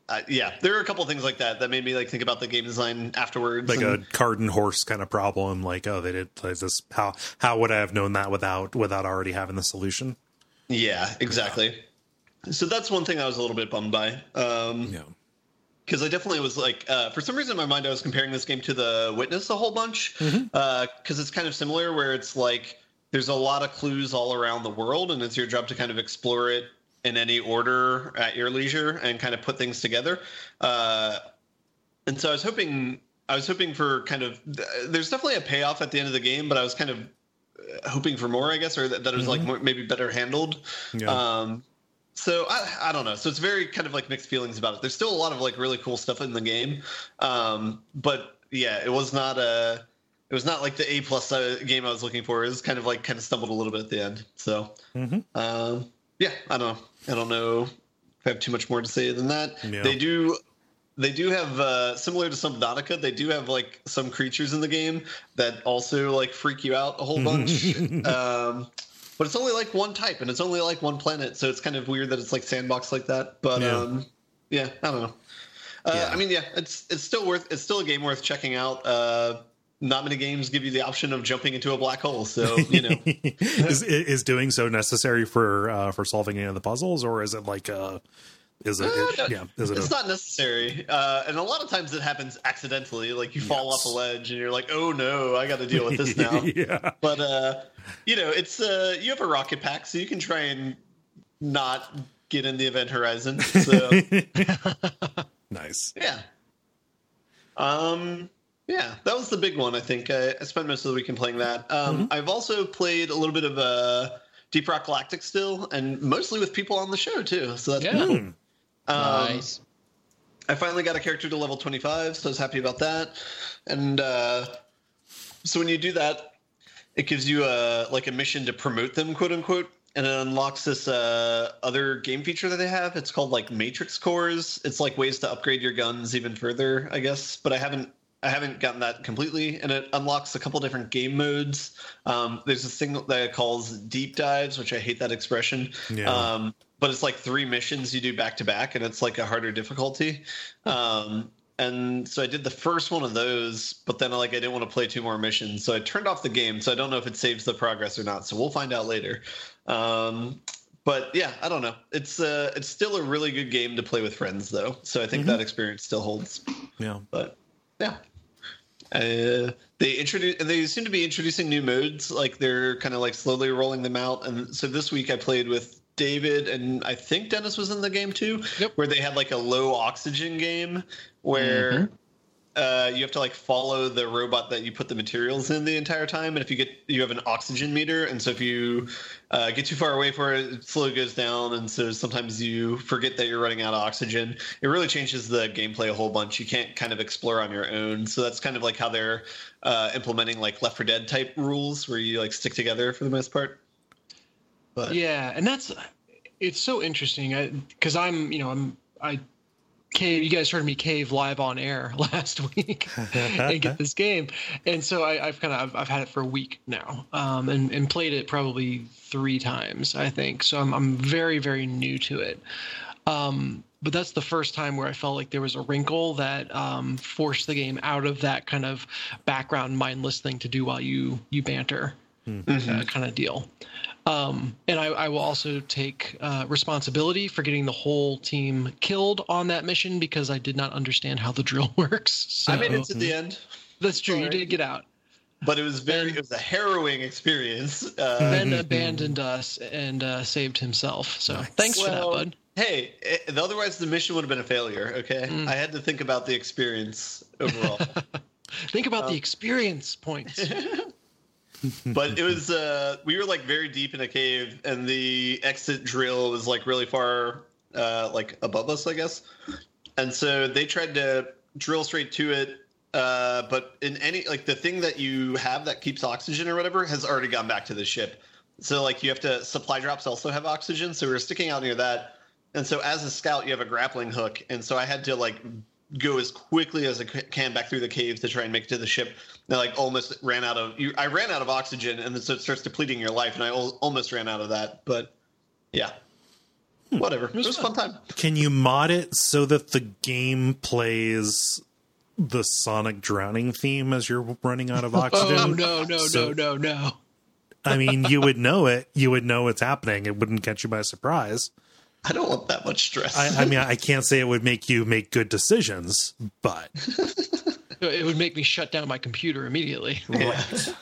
uh, yeah, there are a couple of things like that that made me like think about the game design afterwards. Like and, a cart and horse kind of problem. Like, oh, they did like this. How how would I have known that without without already having the solution? Yeah, exactly. So that's one thing I was a little bit bummed by. Um, Yeah. Because I definitely was like, uh, for some reason in my mind, I was comparing this game to The Witness a whole bunch. Because Mm-hmm. uh, it's kind of similar, where it's like there's a lot of clues all around the world, and it's your job to kind of explore it in any order at your leisure and kind of put things together. Uh, and so I was hoping, I was hoping for kind of, there's definitely a payoff at the end of the game, but I was kind of hoping for more, I guess, or that, that it was Mm-hmm. like more, maybe better handled. Yeah. Um, So I, I don't know. So it's very kind of like mixed feelings about it. There's still a lot of like really cool stuff in the game, um, but yeah, it was not a. It was not like the A plus uh, game I was looking for. It was kind of like kind of stumbled a little bit at the end. So Mm-hmm. um, yeah, I don't know. I don't know if I have too much more to say than that. Yeah. They do. They do have uh, similar to Subnautica. They do have like some creatures in the game that also like freak you out a whole bunch. um, But it's only like one type, and it's only like one planet, so it's kind of weird that it's like sandbox like that. But Yeah. um, yeah, I don't know. Uh, Yeah. I mean, yeah, it's it's still worth it's still a game worth checking out. Uh, not many games give you the option of jumping into a black hole, so you know. is is doing so necessary for uh, for solving any of the puzzles, or is it like uh is it, Uh, it no, yeah is it it's a, not necessary, uh, and a lot of times it happens accidentally. Like you fall Yes. off a ledge, and you're like, "Oh no, I got to deal with this now." yeah But uh, you know, it's uh, you have a rocket pack, so you can try and not get in the event horizon. So nice. yeah, um, yeah, that was the big one. I think I, I spent most of the weekend playing that. Um, Mm-hmm. I've also played a little bit of uh, Deep Rock Galactic still, and mostly with people on the show too. So that's Yeah. cool. Hmm. Um, Nice. I finally got a character to level twenty-five, so I was happy about that. And uh, so when you do that, it gives you a like a mission to promote them, quote unquote, and it unlocks this uh, other game feature that they have. It's called like Matrix Cores. It's like ways to upgrade your guns even further, I guess. But I haven't I haven't gotten that completely, and it unlocks a couple different game modes. Um, there's this thing that it calls deep dives, which I hate that expression. Yeah. Um, but it's like three missions you do back to back, and it's like a harder difficulty. Um, and so I did the first one of those, but then like I didn't want to play two more missions, so I turned off the game. So I don't know if it saves the progress or not. So we'll find out later. Um, but yeah, I don't know. It's uh, it's still a really good game to play with friends, though. So I think Mm-hmm. that experience still holds. Yeah. But yeah. Uh, they introduce and they seem to be introducing new modes. Like they're kind of like slowly rolling them out. And so this week I played with David, and I think Dennis was in the game too. Yep. Where they had like a low oxygen game where Mhm. uh, you have to like follow the robot that you put the materials in the entire time. And if you get you have an oxygen meter, and so if you uh, get too far away for it, it slowly goes down. And so sometimes you forget that you're running out of oxygen. It really changes the gameplay a whole bunch. You can't kind of explore on your own. So that's kind of like how they're uh, implementing like Left four Dead type rules, where you like stick together for the most part. But Yeah, and that's it's so interesting because I'm you know I'm I cave you guys heard me cave live on air last week and get this game, and so I, I've kind of I've, I've had it for a week now, um, and and played it probably three times I think. So I'm I'm very very new to it. Um, but that's the first time where I felt like there was a wrinkle that um, forced the game out of that kind of background mindless thing to do while you you banter uh, kind of deal. Um, and I, I will also take uh, responsibility for getting the whole team killed on that mission because I did not understand how the drill works. So I made it to the end. that's true. You Sorry. did get out. But it was very it was a harrowing experience. Uh, Ben abandoned us and uh, saved himself. So thanks for that, well, bud. Hey, it, otherwise the mission would have been a failure. Okay, Mm. I had to think about the experience overall. Think about um, the experience points. But it was uh, we were like very deep in a cave, and the exit drill was like really far, uh, like above us, I guess. And so they tried to drill straight to it. Uh, but in any like the thing that you have that keeps oxygen or whatever has already gone back to the ship. So like you have to supply drops also have oxygen. So we were sticking out near that. And so as a scout, you have a grappling hook. And so I had to like go as quickly as I can back through the cave to try and make it to the ship. And I like almost ran out of you. I ran out of oxygen, and then so it starts depleting your life. And I al- almost ran out of that. But yeah. Whatever. It was, it was a fun time. Can you mod it so that the game plays the Sonic drowning theme as you're running out of oxygen? Oh, no, no, so, no, no, no. I mean, you would know it. You would know it's happening. It wouldn't catch you by surprise. I don't want that much stress. I, I mean, I can't say it would make you make good decisions, but it would make me shut down my computer immediately. Right.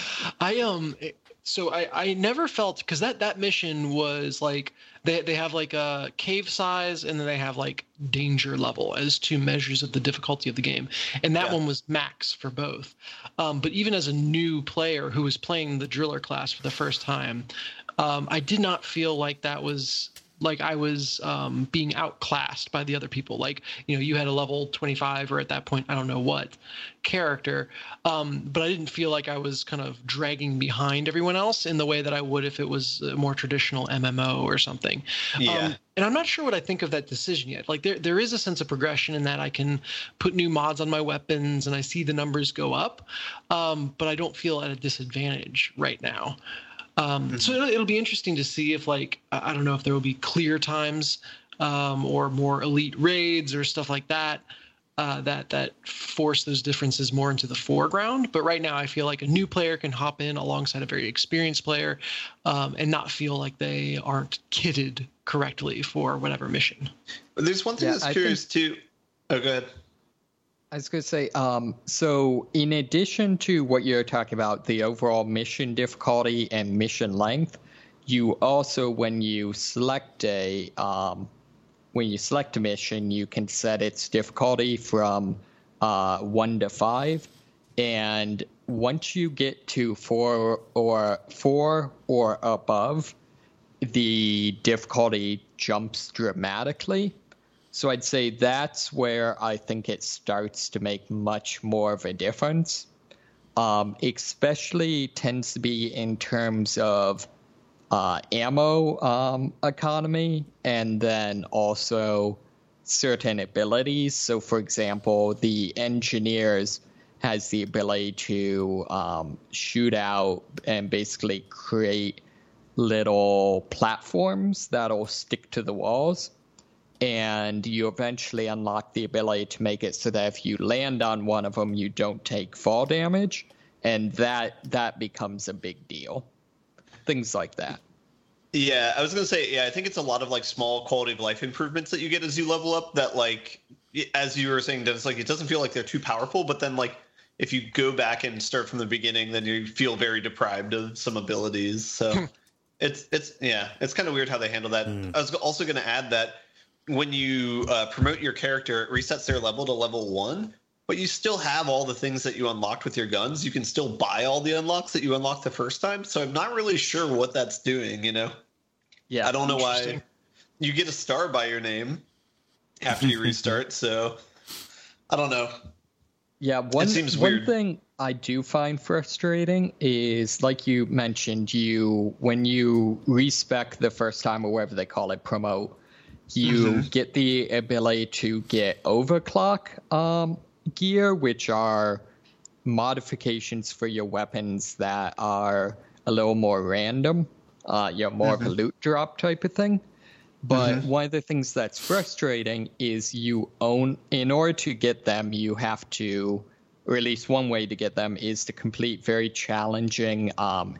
I um so I I never felt, because that that mission was like they they have like a cave size and then they have like danger level as two measures of the difficulty of the game, and that yeah. one was max for both. Um, but even as a new player who was playing the driller class for the first time, um, I did not feel like that was. Like I was um, being outclassed by the other people. Like, you know, you had a level twenty-five or at that point, I don't know what character. Um, but I didn't feel like I was kind of dragging behind everyone else in the way that I would if it was a more traditional M M O or something. Yeah. Um, and I'm not sure what I think of that decision yet. Like there, there is a sense of progression in that I can put new mods on my weapons and I see the numbers go up. Um, but I don't feel at a disadvantage right now. Um, mm-hmm. So it'll, it'll be interesting to see if, like, I don't know if there will be clear times um, or more elite raids or stuff like that, uh, that that force those differences more into the foreground. But right now, I feel like a new player can hop in alongside a very experienced player um, and not feel like they aren't kitted correctly for whatever mission. But there's one thing yeah, that's I curious think... too. Oh, go ahead. I was going to say, um, so in addition to what you're talking about, the overall mission difficulty and mission length, you also, when you select a um, when you select a mission, you can set its difficulty from uh, one to five, and once you get to four or four or above, the difficulty jumps dramatically. So I'd say that's where I think it starts to make much more of a difference. Um, especially tends to be in terms of uh, ammo um, economy and then also certain abilities. So, for example, the engineers has the ability to um, shoot out and basically create little platforms that'll stick to the walls. And you eventually unlock the ability to make it so that if you land on one of them, you don't take fall damage. And that that becomes a big deal. Things like that. Yeah, I was going to say, yeah, I think it's a lot of like small quality of life improvements that you get as you level up that, like, as you were saying, Dennis, like, it doesn't feel like they're too powerful. But then, like, if you go back and start from the beginning, then you feel very deprived of some abilities. So it's, it's yeah, it's kind of weird how they handle that. Mm. I was also going to add that when you uh, promote your character, it resets their level to level one, but you still have all the things that you unlocked with your guns. You can still buy all the unlocks that you unlocked the first time. So I'm not really sure what that's doing, you know? Yeah. I don't know why. You get a star by your name after you restart, so I don't know. Yeah, one, it seems one weird. thing I do find frustrating is, like you mentioned, you when you respec the first time, or whatever they call it, promote, you mm-hmm. get the ability to get overclock um, gear, which are modifications for your weapons that are a little more random, uh, you know, more mm-hmm. of a loot drop type of thing. But mm-hmm. one of the things that's frustrating is you own, in order to get them, you have to, or at least one way to get them is to complete very challenging um,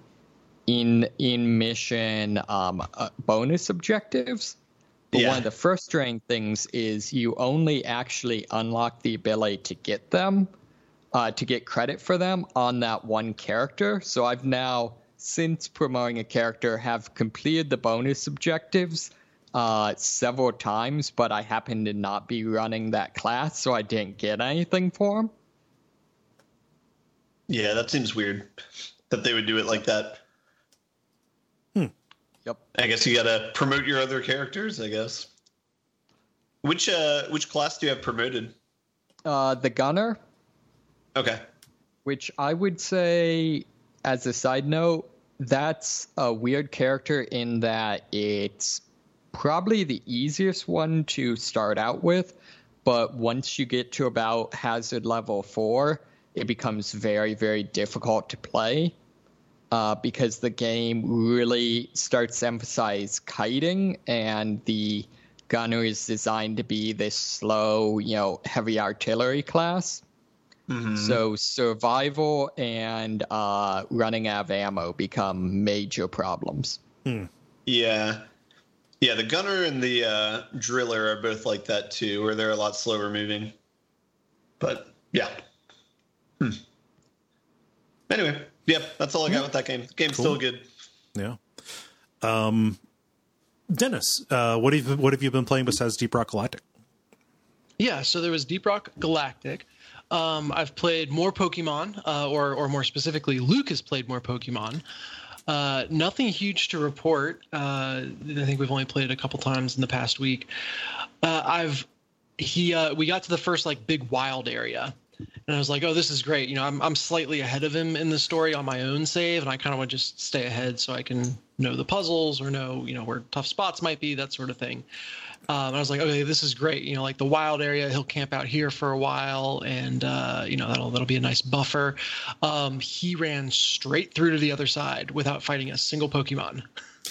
in in mission um, uh, bonus objectives. But yeah. one of the frustrating things is you only actually unlock the ability to get them, uh, to get credit for them on that one character. So I've now, since promoting a character, have completed the bonus objectives uh, several times, but I happen to not be running that class, so I didn't get anything for them. Yeah, that seems weird that they would do it like that. Yep. I guess you gotta promote your other characters, I guess. Which uh which class do you have promoted? Uh the gunner. Okay. Which I would say, as a side note, that's a weird character in that it's probably the easiest one to start out with, but once you get to about hazard level four, it becomes very, very difficult to play. uh, because the game really starts to emphasize kiting, and the gunner is designed to be this slow, you know, heavy artillery class. Mm-hmm. So survival and uh, running out of ammo become major problems. Hmm. Yeah. Yeah, the gunner and the uh, driller are both like that too, where they're a lot slower moving. But, yeah. Hmm. Anyway, yep, that's all I got yeah. with that game. The game's cool. Still good. Yeah. Um, Dennis, uh, what have you, what have you been playing besides Deep Rock Galactic? Yeah, so there was Deep Rock Galactic. Um, I've played more Pokemon, uh, or or more specifically, Luke has played more Pokemon. Uh, nothing huge to report. Uh, I think we've only played a couple times in the past week. Uh, I've he uh, we got to the first like big wild area, and I was like, oh, this is great. You know, I'm I'm slightly ahead of him in the story on my own save, and I kind of want to just stay ahead so I can know the puzzles or know you know where tough spots might be, that sort of thing. Um, I was like, okay, this is great. You know, like the wild area, he'll camp out here for a while, and uh, you know that'll that'll be a nice buffer. Um, he ran straight through to the other side without fighting a single Pokemon.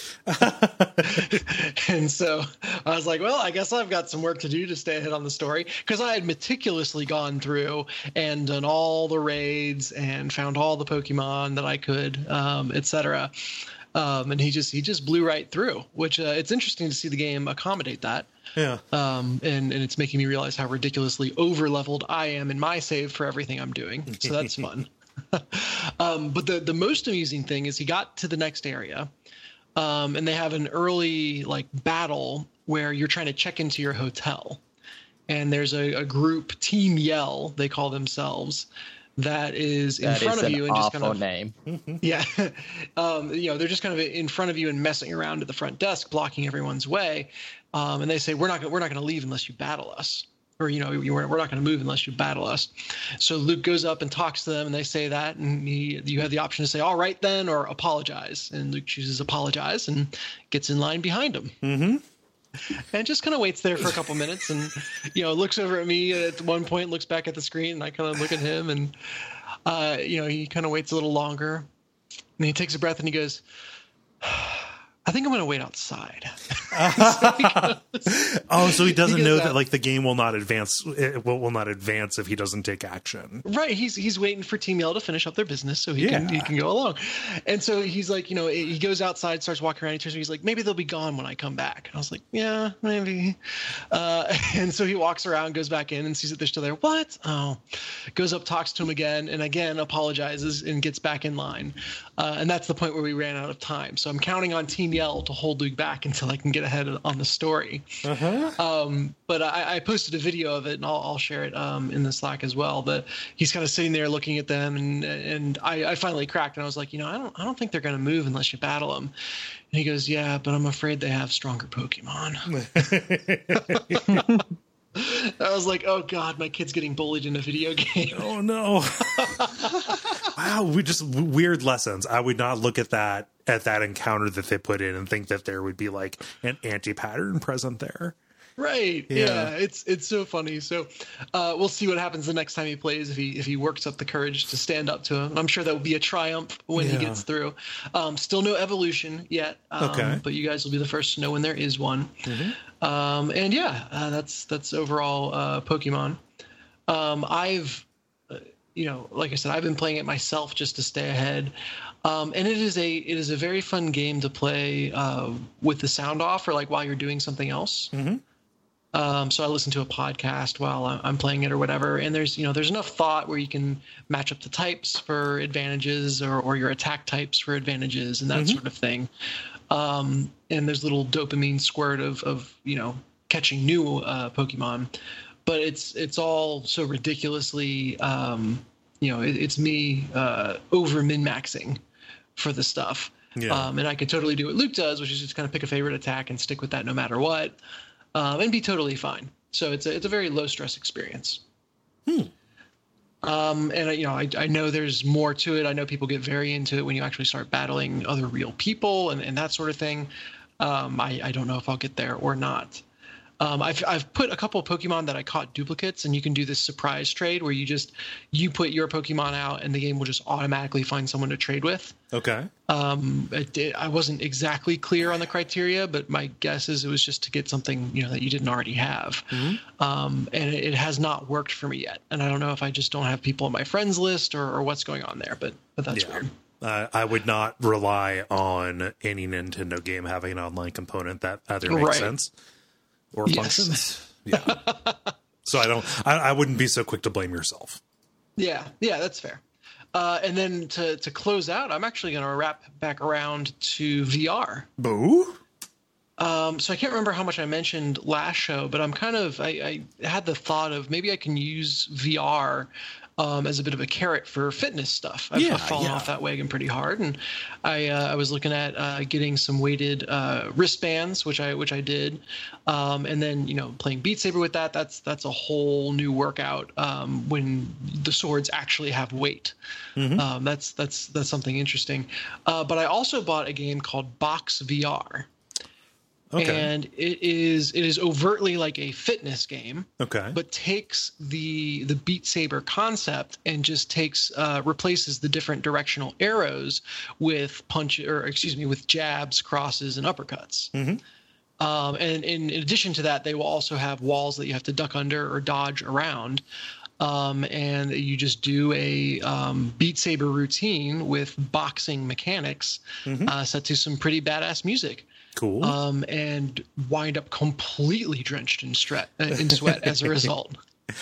And so I was like, well, I guess I've got some work to do to stay ahead on the story, because I had meticulously gone through and done all the raids and found all the Pokemon that I could, um, et cetera. Um, and he just he just blew right through, which uh, it's interesting to see the game accommodate that. Yeah. Um, and, and it's making me realize how ridiculously over leveled I am in my save for everything I'm doing. So that's fun. um, but the, the most amusing thing is he got to the next area, um, and they have an early like battle where you're trying to check into your hotel. And there's a, a group, Team Yell, they call themselves, that is in that front is of you an and just kind awful of name. Yeah. um, you know, they're just kind of in front of you and messing around at the front desk, blocking everyone's way. Um, and they say, we're not gonna, we're not going to leave unless you battle us. Or, you know, you we're, we're not going to move unless you battle us. So Luke goes up and talks to them, and they say that, and he, you have the option to say, all right then, or apologize. And Luke chooses apologize and gets in line behind him. Mm-hmm. And just kind of waits there for a couple minutes, and you know looks over at me at one point, looks back at the screen, and I kind of look at him, and uh, you know he kind of waits a little longer, and he takes a breath and he goes, I think I'm going to wait outside. So he goes, oh, so he doesn't he know out. that like the game will not advance. It will, will not advance if he doesn't take action. Right. He's he's waiting for Team Yell to finish up their business so he yeah. can he can go along. And so he's like, you know, he goes outside, starts walking around. He turns to me, he's like, maybe they'll be gone when I come back. And I was like, yeah, maybe. Uh, and so he walks around, goes back in, and sees that they're still there. What? Oh, goes up, talks to him again, and again apologizes and gets back in line. Uh, and that's the point where we ran out of time. So I'm counting on Team Yell to hold Luke back until I can get ahead on the story. Uh-huh. Um, but I, I posted a video of it, and I'll, I'll share it um, in the Slack as well. But he's kind of sitting there looking at them, and and I, I finally cracked, and I was like, you know, I don't I don't think they're going to move unless you battle them. And he goes, yeah, but I'm afraid they have stronger Pokemon. I was like, oh God, my kid's getting bullied in a video game. Oh no. Wow, we just weird lessons. I would not look at that at that encounter that they put in and think that there would be like an anti-pattern present there. Right. Yeah. yeah. It's it's so funny. So uh, we'll see what happens the next time he plays, if he if he works up the courage to stand up to him. I'm sure that would be a triumph when yeah. he gets through. Um, still no evolution yet. Um, okay. But you guys will be the first to know when there is one. Mm-hmm. Um, and yeah, uh, that's that's overall uh, Pokemon. Um, I've, uh, you know, like I said, I've been playing it myself just to stay ahead. Um, and it is a it is a very fun game to play uh, with the sound off, or like while you're doing something else. Mm-hmm. Um, so I listen to a podcast while I'm playing it or whatever, and there's you know there's enough thought where you can match up the types for advantages, or, or your attack types for advantages, and that mm-hmm. sort of thing. Um, and there's a little dopamine squirt of of you know catching new uh, Pokemon, but it's it's all so ridiculously um, you know it, it's me uh, over min maxing for the stuff, yeah. um, and I could totally do what Luke does, which is just kind of pick a favorite attack and stick with that no matter what. Um, and be totally fine. So it's a it's a very low stress experience. Hmm. Um, and you know, I I know there's more to it. I know people get very into it when you actually start battling other real people and, and that sort of thing. Um, I I don't know if I'll get there or not. Um, I've I've put a couple of Pokemon that I caught duplicates, and you can do this surprise trade where you just you put your Pokemon out, and the game will just automatically find someone to trade with. Okay. Um, it, it, I wasn't exactly clear on the criteria, but my guess is it was just to get something, you know, that you didn't already have. Mm-hmm. Um, and it, it has not worked for me yet. And I don't know if I just don't have people on my friends list or, or what's going on there, but but that's yeah. weird. Uh, I would not rely on any Nintendo game having an online component that either makes Right. sense or Yes. functions. Yeah. So I don't. I, I wouldn't be so quick to blame yourself. Yeah, yeah, that's fair. Uh, and then to to close out, I'm actually going to wrap back around to V R. Boo. Um, so I can't remember how much I mentioned last show, but I'm kind of I, I had the thought of maybe I can use V R um, as a bit of a carrot for fitness stuff. I've, Yeah, I've fallen yeah. off that wagon pretty hard, and I uh, I was looking at uh, getting some weighted uh, wristbands, which I which I did, um, and then you know playing Beat Saber with that. That's that's a whole new workout um, when the swords actually have weight. Mm-hmm. Um, that's that's that's something interesting. Uh, but I also bought a game called Box V R. Okay. And it is it is overtly like a fitness game, Okay. but takes the the Beat Saber concept and just takes uh, replaces the different directional arrows with punch or excuse me with jabs, crosses, and uppercuts. Mm-hmm. Um, and in, in addition to that, they will also have walls that you have to duck under or dodge around. Um, and you just do a um, Beat Saber routine with boxing mechanics mm-hmm. uh, set to some pretty badass music. Cool. Um, and wind up completely drenched in, stre- in sweat as a result.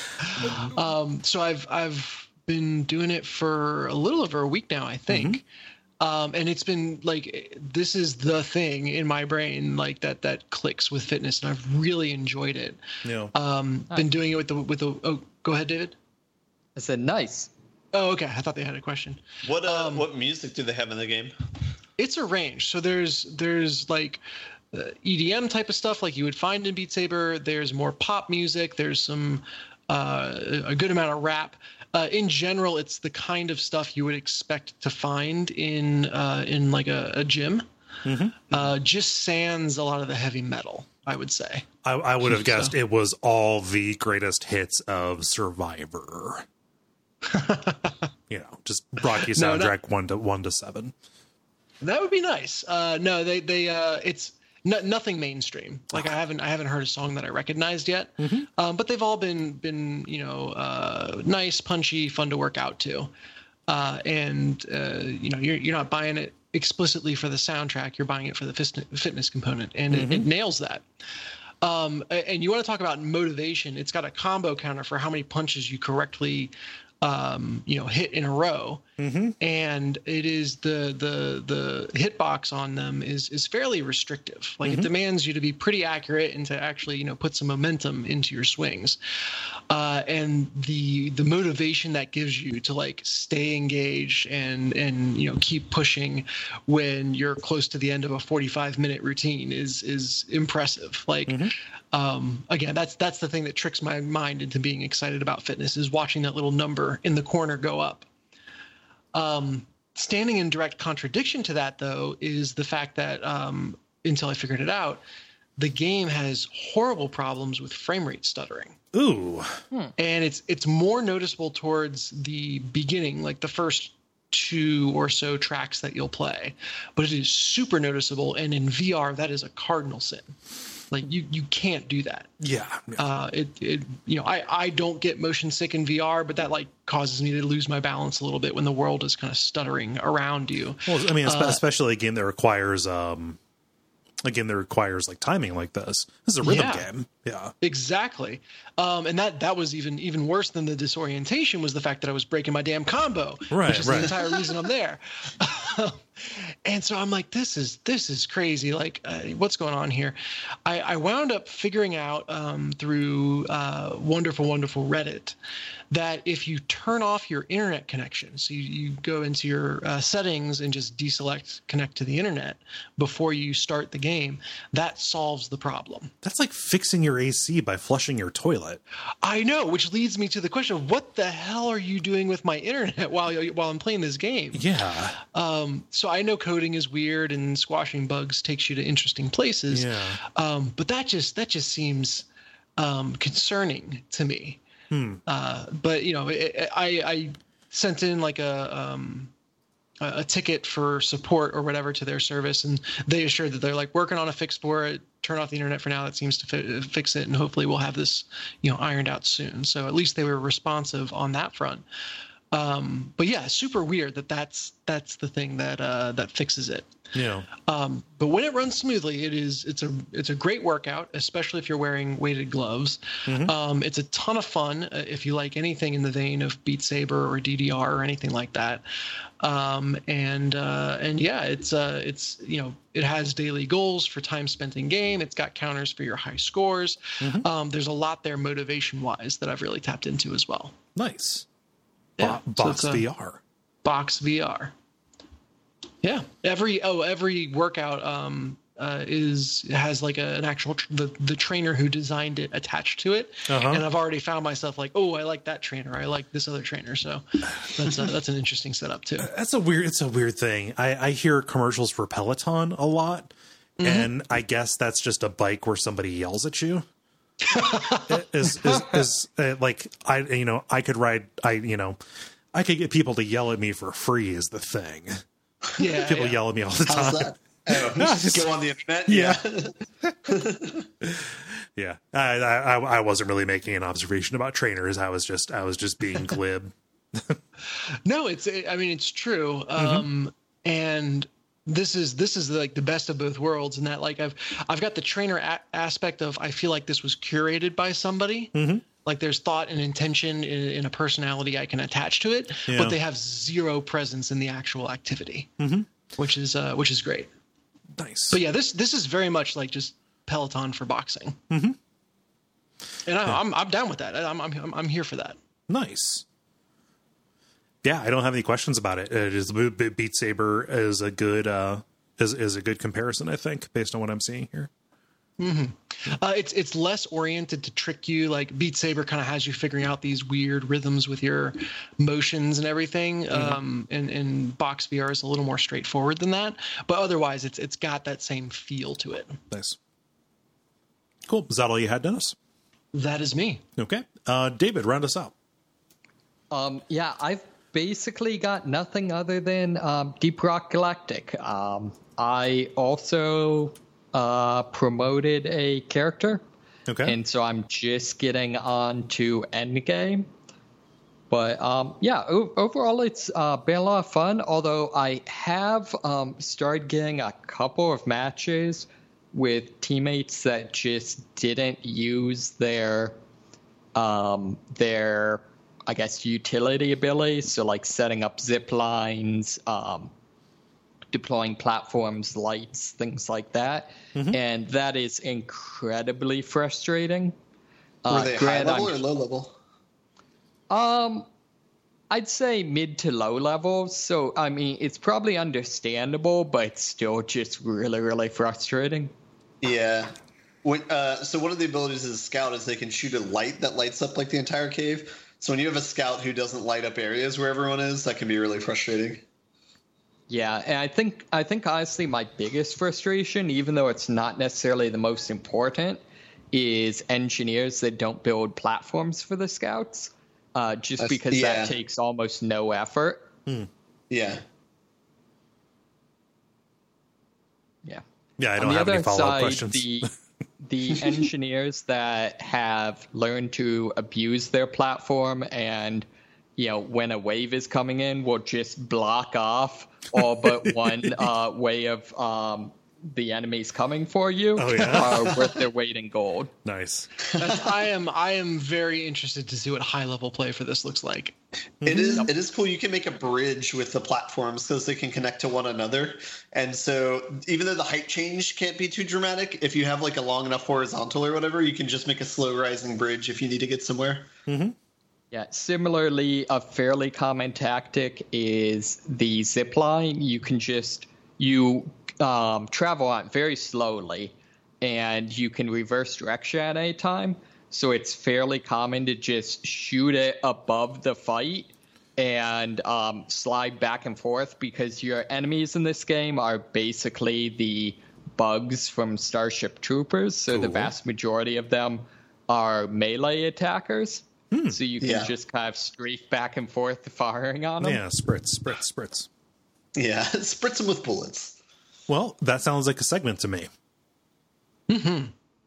um, so I've I've been doing it for a little over a week now, I think. Mm-hmm. Um, and it's been like this is the thing in my brain like that that clicks with fitness, and I've really enjoyed it. Yeah. Um, Nice. Been doing it with the with the. Oh, go ahead, David. I said nice. Oh, okay. I thought they had a question. What uh, Um, what music do they have in the game? It's a range. So there's there's like uh, E D M type of stuff like you would find in Beat Saber. There's more pop music. There's some uh, a good amount of rap. Uh, in general, it's the kind of stuff you would expect to find in uh, in like a, a gym. Mm-hmm. Uh, just sans a lot of the heavy metal, I would say. I, I would have guessed So- it was all the greatest hits of Survivor. You know, just Rocky No, soundtrack not- one to one to seven. That would be nice. Uh, no, they they uh, it's no, nothing mainstream. Like I haven't I haven't heard a song that I recognized yet. Mm-hmm. Um, but they've all been been you know uh, nice, punchy, fun to work out to. Uh, and uh, you know you're you're not buying it explicitly for the soundtrack. You're buying it for the fis- fitness component, and mm-hmm. it, it nails that. Um, and you want to talk about motivation? It's got a combo counter for how many punches you correctly um, you know, hit in a row. Mm-hmm. And it is the the the hitbox on them is is fairly restrictive. Like mm-hmm. it demands you to be pretty accurate and to actually, you know, put some momentum into your swings. Uh, and the the motivation that gives you to like stay engaged and and you know keep pushing when you're close to the end of a forty-five minute routine is is impressive. Like mm-hmm. um, again, that's that's the thing that tricks my mind into being excited about fitness is watching that little number in the corner go up. Um, standing in direct contradiction to that, though, is the fact that um, until I figured it out, the game has horrible problems with frame rate stuttering. Ooh. Hmm. And it's it's more noticeable towards the beginning, like the first two or so tracks that you'll play. But it is super noticeable, and in V R, that is a cardinal sin. Like you, you can't do that. Yeah. yeah. Uh, it, it, you know, I, I don't get motion sick in V R, but that like causes me to lose my balance a little bit when the world is kind of stuttering around you. Well, I mean, uh, especially a game that requires, um, a game that requires like timing like this. This is a rhythm Yeah. game. Yeah. Exactly. Um, and that, that was even, even worse than the disorientation was the fact that I was breaking my damn combo, Right, which is right. the entire reason I'm there. And so I'm like, this is, this is crazy. Like, uh, what's going on here? I, I wound up figuring out um, through uh, wonderful, wonderful Reddit that if you turn off your internet connection, so you, you go into your uh, settings and just deselect connect to the internet before you start the game, that solves the problem. That's like fixing your A C by flushing your toilet. I know, which leads me to the question of what the hell are you doing with my internet while you, while I'm playing this game? Yeah. Um, so so I know coding is weird and squashing bugs takes you to interesting places. Yeah. Um, but that just that just seems um, concerning to me. Hmm. Uh, but you know, it, I, I sent in like a um, a ticket for support or whatever to their service, and they assured that they're like working on a fix for it. Turn off the internet for now. That seems to fi- fix it, and hopefully we'll have this, you know, ironed out soon. So at least they were responsive on that front. Um, but yeah, super weird that that's that's the thing that uh, that fixes it. Yeah. Um, but when it runs smoothly, it is it's a it's a great workout, especially if you're wearing weighted gloves. Mm-hmm. Um, it's a ton of fun uh, if you like anything in the vein of Beat Saber or D D R or anything like that. Um, and uh, and yeah, it's uh, it's you know it has daily goals for time spent in game. It's got counters for your high scores. Mm-hmm. Um, there's a lot there motivation wise that I've really tapped into as well. Nice. Yeah, Bo- so Box it's a- V R. Box V R. Yeah, every oh every workout um uh, is has like a, an actual tr- the the trainer who designed it attached to it, Uh-huh. and I've already found myself like, oh, I like that trainer, I like this other trainer, so that's a, that's an interesting setup too. That's a weird. It's a weird thing. I, I hear commercials for Peloton a lot, Mm-hmm. and I guess that's just a bike where somebody yells at you. is is, is uh, like I you know I could ride I you know I could get people to yell at me for free is the thing. Yeah, People yeah. yell at me all the How's time. that? Oh, No, just just- go on the internet. Yeah. Yeah, I, I I wasn't really making an observation about trainers. I was just I was just being glib. No, it's I mean it's true, um, and this is this is like the best of both worlds in that like I've I've got the trainer a- aspect of I feel like this was curated by somebody. Mm-hmm. Like there's thought and intention in, in a personality I can attach to it, Yeah. but they have zero presence in the actual activity, Mm-hmm. which is uh, which is great. Nice. But yeah, this this is very much like just Peloton for boxing, Mm-hmm. and I, I'm I'm down with that. I'm I'm I'm here for that. Nice. Yeah, I don't have any questions about it. It is Beat Saber is a good uh, is is a good comparison, I think, based on what I'm seeing here. Uh, it's it's less oriented to trick you. Like Beat Saber kind of has you figuring out these weird rhythms with your motions and everything. Mm-hmm. Um, and, and Box V R is a little more straightforward than that. But otherwise, it's it's got that same feel to it. Nice. Cool. Is that all you had, Dennis? That is me. Okay. Uh, David, round us out. Um, yeah, I've basically got nothing other than um, Deep Rock Galactic. Um, I also uh, promoted a character, Okay. and so I'm just getting on to Endgame. But um, yeah, o- overall it's uh, been a lot of fun, although I have um, started getting a couple of matches with teammates that just didn't use their um, their I guess utility abilities, so like setting up zip lines, um, deploying platforms, lights, things like that, Mm-hmm. and that is incredibly frustrating. Were Uh, they high granted, level I'm- or low level? um, I'd say mid to low levels. So, I mean, it's probably understandable, but it's still just really, really frustrating. Yeah. When, uh, so one of the abilities as a scout is they can shoot a light that lights up like the entire cave. So when you have a scout who doesn't light up areas where everyone is, that can be really frustrating. Yeah, and I think I think honestly my biggest frustration, even though it's not necessarily the most important, is engineers that don't build platforms for the scouts. Uh, just That's- because yeah. that takes almost no effort. Yeah. Yeah, Yeah. I On don't the have any other follow up side, questions. the the engineers that have learned to abuse their platform and, you know, when a wave is coming in, will just block off all but one uh, way of um, the enemies coming for you Oh, yeah? are worth their weight in gold. Nice. That's, I am I am very interested to see what high level play for this looks like. It is it is cool. You can make a bridge with the platforms because they can connect to one another. And so even though the height change can't be too dramatic, if you have like a long enough horizontal or whatever, you can just make a slow rising bridge if you need to get somewhere. Yeah, similarly, a fairly common tactic is the zip line. You can just, you um, travel on it very slowly, and you can reverse direction at any time. So it's fairly common to just shoot it above the fight and um, slide back and forth because your enemies in this game are basically the bugs from Starship Troopers. So cool. The vast majority of them are melee attackers. Hmm. So you can Yeah. just kind of strafe back and forth firing on them. Yeah, spritz, spritz, spritz. Yeah, spritz them with bullets. Well, that sounds like a segment to me. Mm-hmm.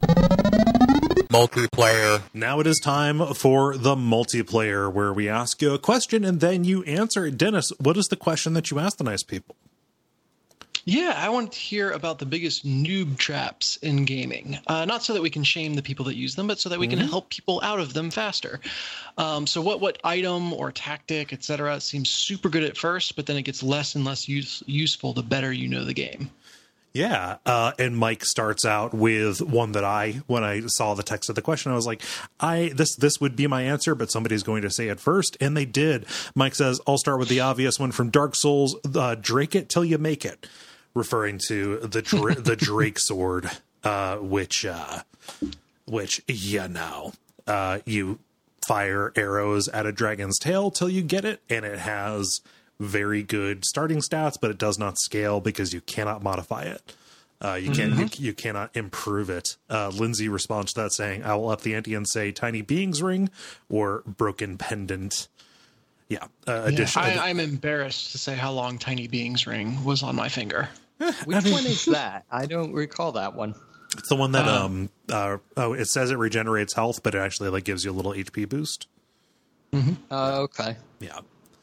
Multiplayer. Now it is time for the multiplayer, where we ask you a question and then you answer it. Dennis, what is the question that you ask the nice people? Yeah, I want to hear about the biggest noob traps in gaming. Uh, not so that we can shame the people that use them, but so that we can help people out of them faster. Um, so what what item or tactic, et cetera, seems super good at first, but then it gets less and less use, useful the better you know the game. Yeah, uh, and Mike starts out with one that I, when I saw the text of the question, I was like, I this this would be my answer, but somebody's going to say it first, and they did. Mike says, I'll start with the obvious one from Dark Souls, uh, Drake it till you make it, referring to the Dra- the Drake sword, uh, which, uh, which, you know, uh, you fire arrows at a dragon's tail till you get it, and it has very good starting stats, but it does not scale because you cannot modify it. Uh, you can't, Mm-hmm. you, you cannot improve it. Uh, Lindsay responds to that saying, I will up the ante and say tiny being's ring or broken pendant. Yeah. Uh, Yeah, addition, I, I'm embarrassed to say how long Tiny Being's ring was on my finger. Which one is that? I don't recall that one. it's the one that, um, um, uh, oh, it says it regenerates health, but it actually like gives you a little H P boost. Uh, okay. Yeah.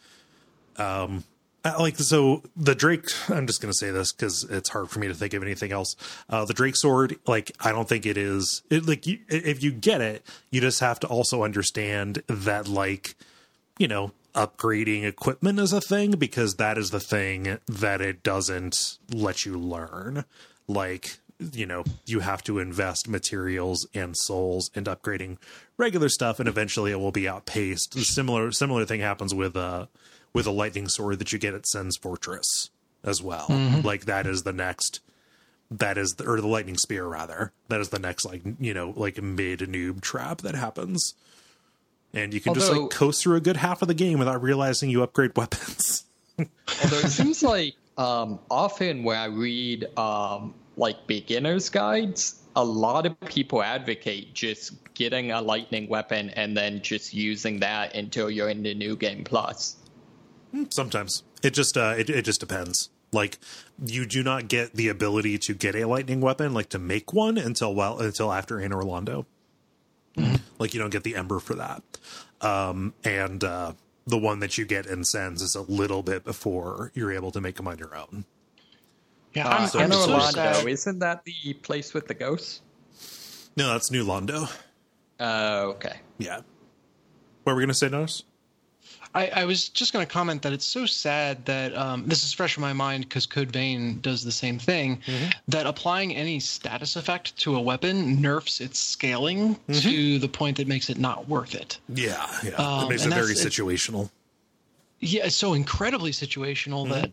Um, I like, so the Drake, I'm just going to say this because it's hard for me to think of anything else. Uh, the Drake sword, like, I don't think it is it, like, you, if you get it, you just have to also understand that, like, you know, upgrading equipment is a thing, because that is the thing that it doesn't let you learn. Like, you know, you have to invest materials and souls into upgrading regular stuff, and eventually it will be outpaced. The similar similar thing happens with uh with a lightning sword that you get at Sen's Fortress as well. Mm-hmm. Like, that is the next that is the, or the lightning spear rather. That is the next, like, you know, like mid noob trap that happens. And you can just Although- like coast through a good half of the game without realizing you upgrade weapons. Although it seems like um, often when I read um, like beginner's guides, a lot of people advocate just getting a lightning weapon and then just using that until you're in the New Game Plus. Sometimes it just uh it, it just depends. Like, you do not get the ability to get a lightning weapon, like to make one, until well until after Anne Orlando. Mm-hmm. Like, you don't get the ember for that. Um and uh the one that you get in Sens is a little bit before you're able to make them on your own. Yeah, Uh, I'm, so- I'm Anne so Orlando, sad. isn't that the place with the ghosts? No, that's New Londo. Uh, okay. Yeah. What were we gonna say, Notice? I, I was just going to comment that it's so sad that um, this is fresh in my mind because Code Vein does the same thing, Mm-hmm. that applying any status effect to a weapon nerfs its scaling to the point that makes it not worth it. Yeah, yeah. Um, it makes it and very that's- it's- situational. Yeah, it's so incredibly situational that,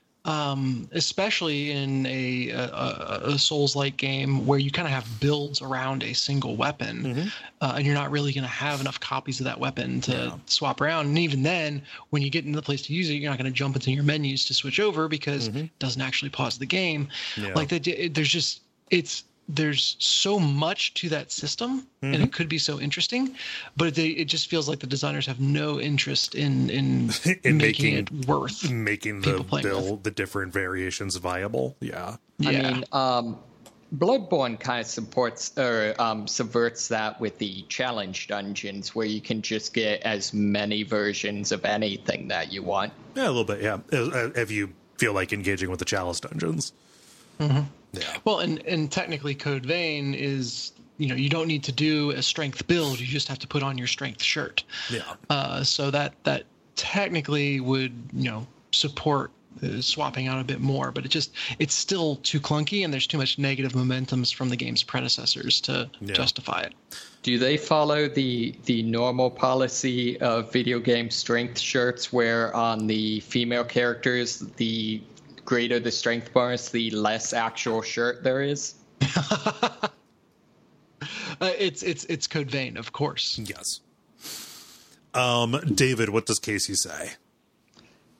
um, especially in a, a, a Souls-like game where you kind of have builds around a single weapon, uh, and you're not really going to have enough copies of that weapon to Yeah. swap around. And even then, when you get into the place to use it, you're not going to jump into your menus to switch over because it doesn't actually pause the game. Yeah. Like that, it, there's just it's. There's so much to that system, and it could be so interesting, but they, it just feels like the designers have no interest in in, In making, making- it worth. Making the people playing build, the different variations viable. Yeah. Yeah, I mean, um, Bloodborne kind of supports or um, subverts that with the challenge dungeons, where you can just get as many versions of anything that you want. Yeah, a little bit, yeah. Uh, If you feel like engaging with the Chalice dungeons. Yeah. well, and and technically, Code Vein is, you know, you don't need to do a strength build; you just have to put on your strength shirt. Yeah. Uh, so that that technically would, you know, support uh, swapping out a bit more, but it just it's still too clunky, and there's too much negative momentums from the game's predecessors to Yeah. justify it. Do they follow the the normal policy of video game strength shirts, where on the female characters, the greater the strength bonus, the less actual shirt there is? Uh, it's it's it's Code Vein, of course. Yes. Um, David, what does Casey say?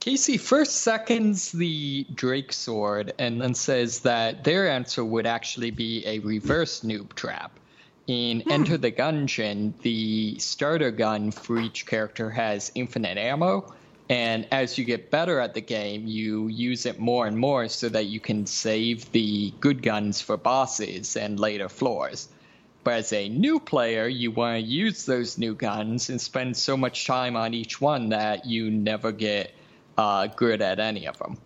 Casey first seconds the Drake sword and then says that their answer would actually be a reverse noob trap. In hmm. Enter the Gungeon, the starter gun for each character has infinite ammo, and as you get better at the game, you use it more and more so that you can save the good guns for bosses and later floors. But as a new player, you want to use those new guns and spend so much time on each one that you never get uh, good at any of them.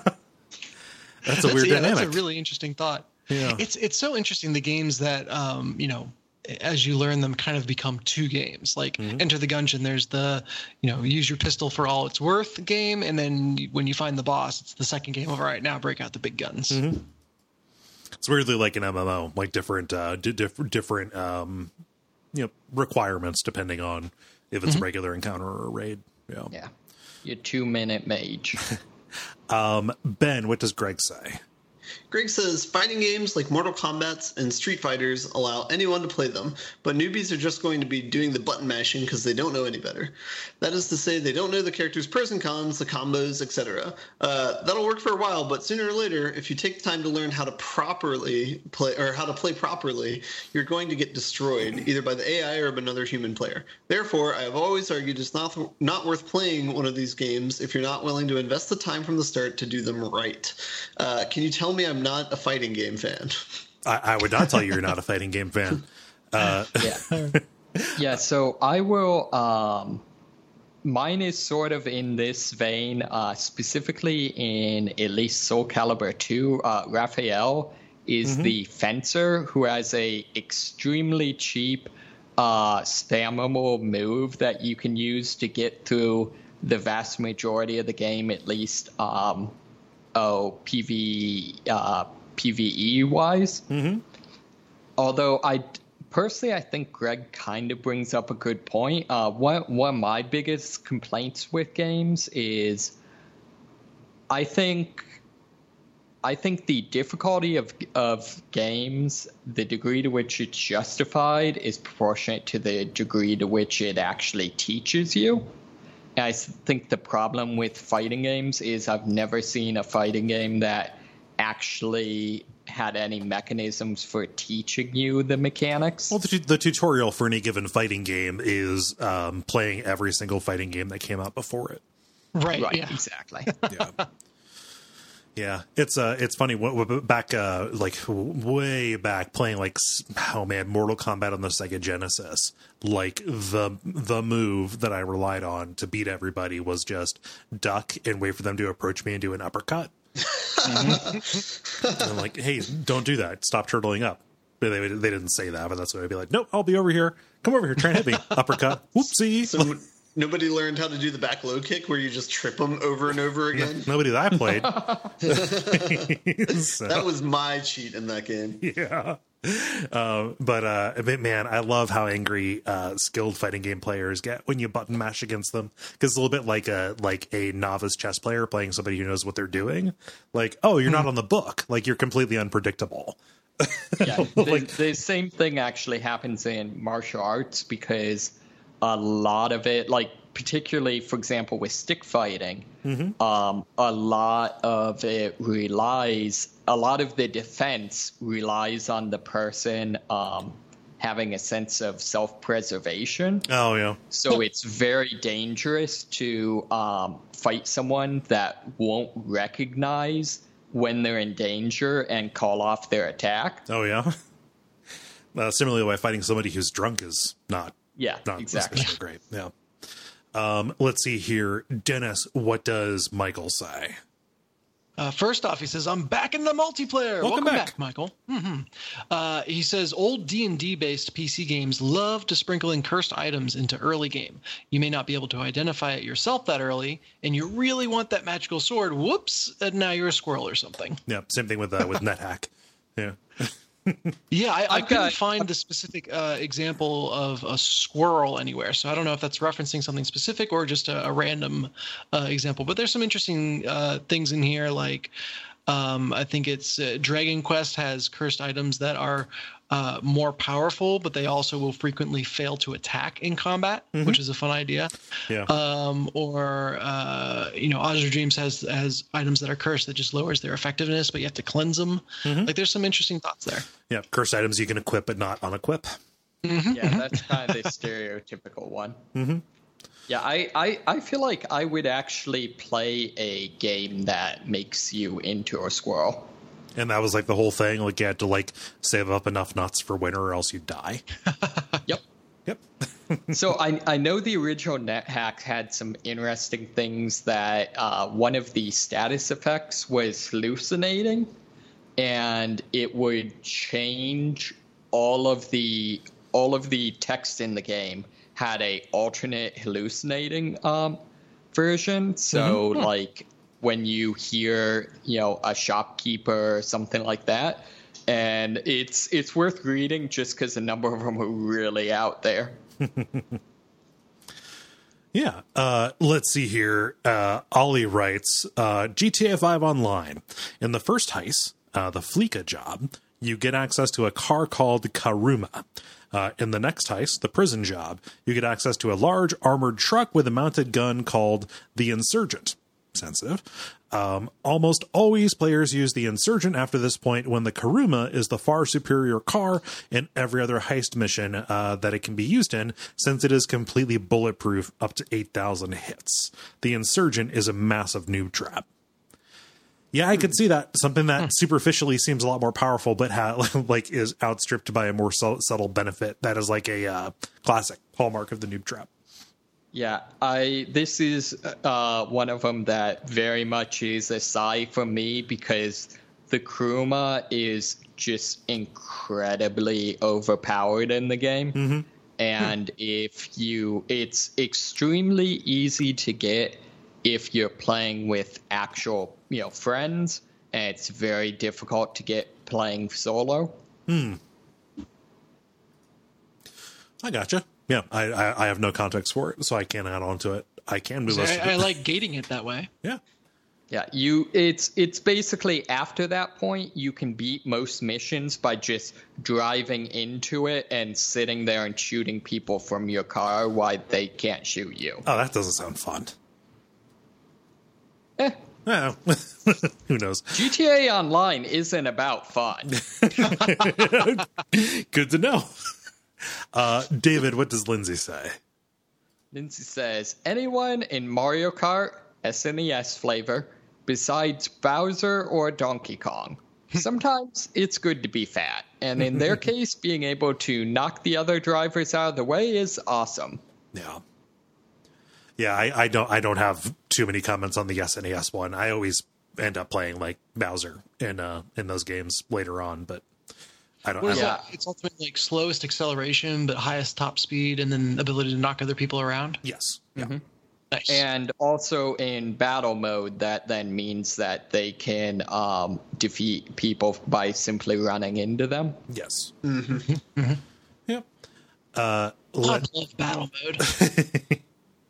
That's a weird yeah, dynamic. That's a really interesting thought. Yeah. It's it's so interesting, the games that, um, you know, as you learn them kind of become two games. Like mm-hmm. Enter the Gungeon, there's the, you know, use your pistol for all it's worth game. And then when you find the boss, it's the second game of, all right, now break out the big guns. Mm-hmm. It's weirdly like an M M O, like different, uh, d- diff- different, um, you know, requirements depending on if it's mm-hmm. a regular encounter or a raid. Yeah. Yeah. Your two minute mage. um, Ben, what does Greg say? Greg says, fighting games like Mortal Kombat and Street Fighters allow anyone to play them, but newbies are just going to be doing the button mashing because they don't know any better. That is to say, they don't know the character's pros and cons, the combos, et cetera. Uh, that'll work for a while, but sooner or later, if you take the time to learn how to properly play, or how to play properly, you're going to get destroyed, either by the A I or by another human player. Therefore, I have always argued it's not, not worth playing one of these games if you're not willing to invest the time from the start to do them right. Uh, can you tell me I'm not a fighting game fan? I, I would not tell you you're not a fighting game fan. Uh, yeah. Yeah, so I will, um, mine is sort of in this vein, uh, specifically in at least Soul Calibur two. Uh, Raphael is mm-hmm. the fencer who has a extremely cheap, uh, spammable move that you can use to get through the vast majority of the game, at least, um, oh, P V, uh, PvE wise. Mm-hmm. Although I personally, I think Greg kind of brings up a good point. Uh, one one of my biggest complaints with games is, I think, I think the difficulty of of games, the degree to which it's justified, is proportionate to the degree to which it actually teaches you. I think the problem with fighting games is I've never seen a fighting game that actually had any mechanisms for teaching you the mechanics. Well, the, the tutorial for any given fighting game is um, playing every single fighting game that came out before it. Right. Right. Yeah. Exactly. Yeah. Yeah, it's uh, it's funny. Back, uh, like way back, playing like oh man, Mortal Kombat on the Sega Genesis. Like the the move that I relied on to beat everybody was just duck and wait for them to approach me and do an uppercut. Mm-hmm. I'm like, hey, don't do that. Stop turtling up. But they they didn't say that, but that's what I'd be like. Nope, I'll be over here. Come over here, try and hit me. Uppercut. Whoopsie. So, nobody learned how to do the back low kick where you just trip them over and over again? Nobody that I played. So, that was my cheat in that game. Yeah. Uh, but, uh, man, I love how angry uh, skilled fighting game players get when you button mash against them. Because it's a little bit like a like a novice chess player playing somebody who knows what they're doing. Like, oh, you're not on the book. Like, you're completely unpredictable. Yeah, the, the same thing actually happens in martial arts because a lot of it, like particularly, for example, with stick fighting, mm-hmm. um, a lot of it relies, a lot of the defense relies on the person um, having a sense of self-preservation. Oh, yeah. So it's very dangerous to um, fight someone that won't recognize when they're in danger and call off their attack. Oh, yeah. Uh, similarly, why fighting somebody who's drunk is not Yeah, Not exactly. Great. Yeah. Um, let's see here. Dennis, what does Michael say? Uh, first off, he says, I'm back in the multiplayer. Welcome, Welcome back. back, Michael. Mm-hmm. Uh, he says, old D and D-based P C games love to sprinkle in cursed items into early game. You may not be able to identify it yourself that early, and you really want that magical sword. Whoops, and now you're a squirrel or something. Yeah, same thing with uh, with NetHack. Yeah. Yeah, I, I couldn't got, find the specific uh, example of a squirrel anywhere, so I don't know if that's referencing something specific or just a, a random uh, example. But there's some interesting uh, things in here, like Um, I think it's uh, Dragon Quest has cursed items that are uh, more powerful, but they also will frequently fail to attack in combat, mm-hmm. which is a fun idea. Yeah. Um, or uh, you know, Azure Dreams has has items that are cursed that just lowers their effectiveness, but you have to cleanse them. Mm-hmm. Like there's some interesting thoughts there. Yeah, cursed items you can equip but not unequip. Mm-hmm. Yeah, that's kind of the stereotypical one. Mm-hmm. Yeah, I, I, I feel like I would actually play a game that makes you into a squirrel. And that was like the whole thing. Like you had to like save up enough nuts for winter or else you'd die. Yep. Yep. So I I know the original NetHack had some interesting things that uh, one of the status effects was hallucinating, and it would change all of the all of the text in the game had a alternate hallucinating um, version. So mm-hmm. like when you hear, you know, a shopkeeper or something like that, and it's it's worth reading just because a number of them are really out there. Yeah. Uh, let's see here. Uh, Ollie writes, uh, G T A five Online. In the first heist, uh, the Fleeka job, you get access to a car called Karuma. Uh, in the next heist, the prison job, you get access to a large armored truck with a mounted gun called the Insurgent. Sensitive. Um, almost always players use the Insurgent after this point when the Karuma is the far superior car in every other heist mission uh, that it can be used in, since it is completely bulletproof up to eight thousand hits. The Insurgent is a massive noob trap. Yeah, I could see that. Something that superficially seems a lot more powerful, but ha- like is outstripped by a more su- subtle benefit. That is like a uh, classic hallmark of the noob trap. Yeah, I. This is uh, one of them that very much is a sigh for me because the Kuruma is just incredibly overpowered in the game, mm-hmm. and if you, it's extremely easy to get if you're playing with actual, you know, friends, and it's very difficult to get playing solo. Hmm. I gotcha. Yeah, I, I I have no context for it, so I can't add on to it. I can move. I, I like gating it that way. Yeah. Yeah, you. It's it's basically after that point you can beat most missions by just driving into it and sitting there and shooting people from your car while they can't shoot you. Oh, that doesn't sound fun. Eh. Oh. Who knows? G T A Online isn't about fun. Good to know. Uh, David, what does Lindsay say? Lindsay says, anyone in Mario Kart S N E S flavor besides Bowser or Donkey Kong. Sometimes it's good to be fat, and in their case, being able to knock the other drivers out of the way is awesome. Yeah. Yeah, I, I don't I don't have too many comments on the S N E S one. I always end up playing like Bowser in uh in those games later on, but I don't. Well, I yeah, don't. it's ultimately like slowest acceleration, but highest top speed, and then ability to knock other people around. Yes. Yeah. Mm-hmm. Nice. And also in battle mode, that then means that they can um, defeat people by simply running into them. Yes. Mm-hmm. Mm-hmm. Yep. Uh, let, I love battle mode.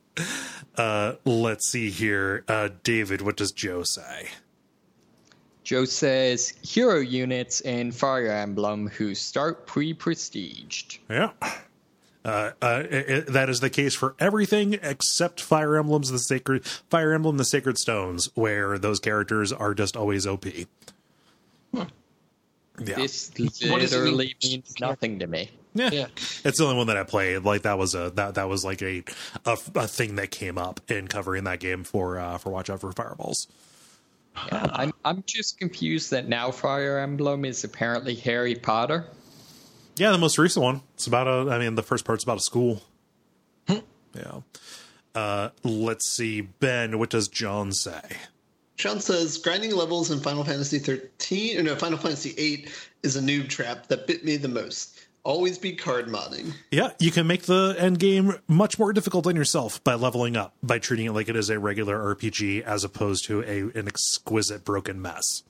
uh, let's see here. Uh, David, what does Joe say? Joe says, hero units in Fire Emblem who start pre-prestiged. Yeah. Uh, uh, it, it, that is the case for everything except Fire Emblem's the Sacred Fire Emblem the Sacred Stones, where those characters are just always O P. Hmm. Yeah. This literally means nothing to me. Yeah. yeah, it's the only one that I played. Like that was a that that was like a a, a thing that came up in covering that game for uh, for Watch Out for Fireballs. Yeah, I'm I'm just confused that now Fire Emblem is apparently Harry Potter. Yeah, the most recent one. It's about a. I mean, the first part's about a school. Yeah. Uh, let's see, Ben. What does John say? John says grinding levels in Final Fantasy thirteen, or no, Final Fantasy eight is a noob trap that bit me the most. Always be card modding. Yeah, you can make the end game much more difficult on yourself by leveling up, by treating it like it is a regular R P G as opposed to a an exquisite broken mess.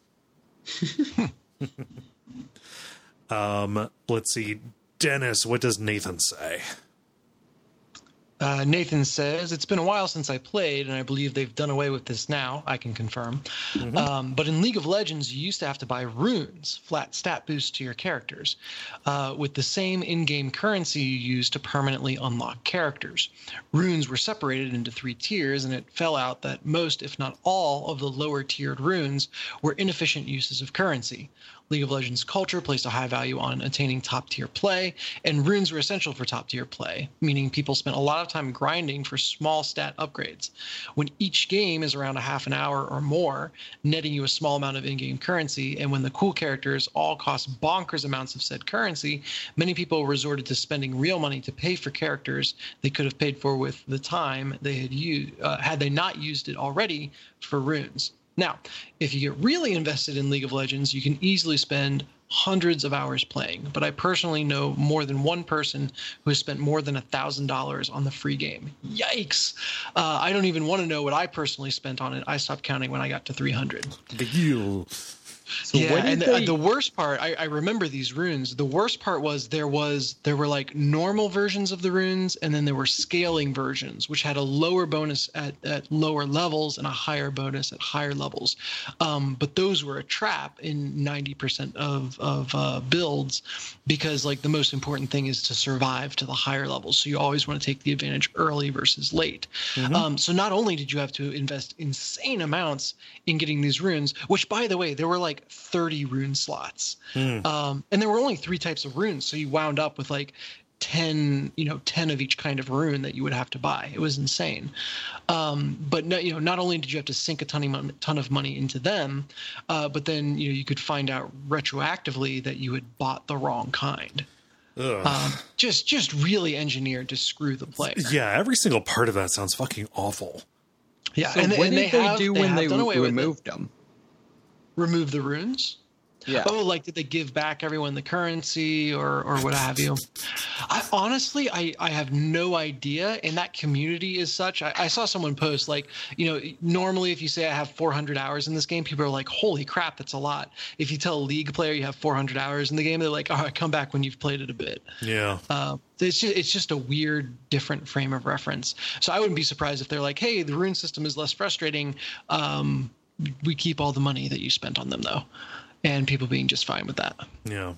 um, let's see, Dennis. What does Nathan say? Uh, Nathan says, it's been a while since I played, and I believe they've done away with this now. I can confirm. Mm-hmm. Um, but in League of Legends, you used to have to buy runes, flat stat boosts to your characters, uh, with the same in-game currency you used to permanently unlock characters. Runes were separated into three tiers, and it fell out that most, if not all, of the lower-tiered runes were inefficient uses of currency. League of Legends culture placed a high value on attaining top-tier play, and runes were essential for top-tier play, meaning people spent a lot of time grinding for small stat upgrades. When each game is around a half an hour or more, netting you a small amount of in-game currency, and when the cool characters all cost bonkers amounts of said currency, many people resorted to spending real money to pay for characters they could have paid for with the time they had used, uh, had they not used it already for runes. Now, if you get really invested in League of Legends, you can easily spend hundreds of hours playing. But I personally know more than one person who has spent more than one thousand dollars on the free game. Yikes! Uh, I don't even want to know what I personally spent on it. I stopped counting when I got to three hundred. Big deal. So yeah, and they... the, the worst part, I, I remember these runes. The worst part was there was there were like normal versions of the runes, and then there were scaling versions, which had a lower bonus at, at lower levels and a higher bonus at higher levels. Um, but those were a trap in ninety percent of of uh, builds, because like the most important thing is to survive to the higher levels. So you always want to take the advantage early versus late. Mm-hmm. Um, so not only did you have to invest insane amounts in getting these runes, which by the way, there were like thirty rune slots. Mm. Um, and there were only three types of runes. So you wound up with like ten, you know, ten of each kind of rune that you would have to buy. It was insane. Um, but no, you know, not only did you have to sink a ton of money, ton of money into them, uh, but then, you know, you could find out retroactively that you had bought the wrong kind. Um, just, just really engineered to screw the player. Yeah. Every single part of that sounds fucking awful. Yeah. So and, what and did they, they have, do they when they re- removed them? Remove the runes? Yeah. Oh, like did they give back everyone the currency or or what have you? I honestly, I, I have no idea. And that community is such. I, I saw someone post like, you know, normally if you say I have four hundred hours in this game, people are like, holy crap, that's a lot. If you tell a League player you have four hundred hours in the game, they're like, all right, come back when you've played it a bit. Yeah. Uh, it's just, it's just a weird, different frame of reference. So I wouldn't be surprised if they're like, hey, the rune system is less frustrating. Um, we keep all the money that you spent on them, though. And people being just fine with that. Yeah.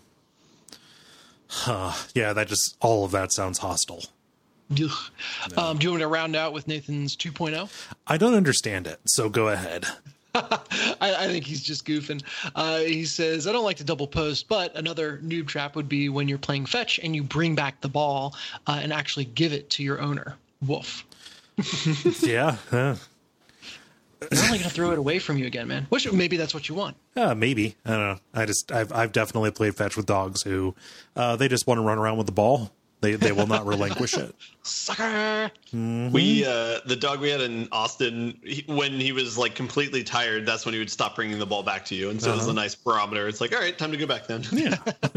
Huh. Yeah, that just, all of that sounds hostile. No. Um, do you want me to round out with Nathan's two point oh? I don't understand it, so go ahead. I, I think he's just goofing. Uh, he says, I don't like to double post, but another noob trap would be when you're playing fetch and you bring back the ball uh, and actually give it to your owner. Woof. Yeah. Huh. They're only going to throw it away from you again, man. Which maybe that's what you want. Uh, maybe. I don't know. I just, I've, I've definitely played fetch with dogs who, uh, they just want to run around with the ball. They, they will not relinquish it. Sucker. Mm-hmm. We, uh, the dog we had in Austin, he, when he was like completely tired, that's when he would stop bringing the ball back to you. And so uh-huh. It was a nice barometer. It's like, all right, time to go back then. Yeah.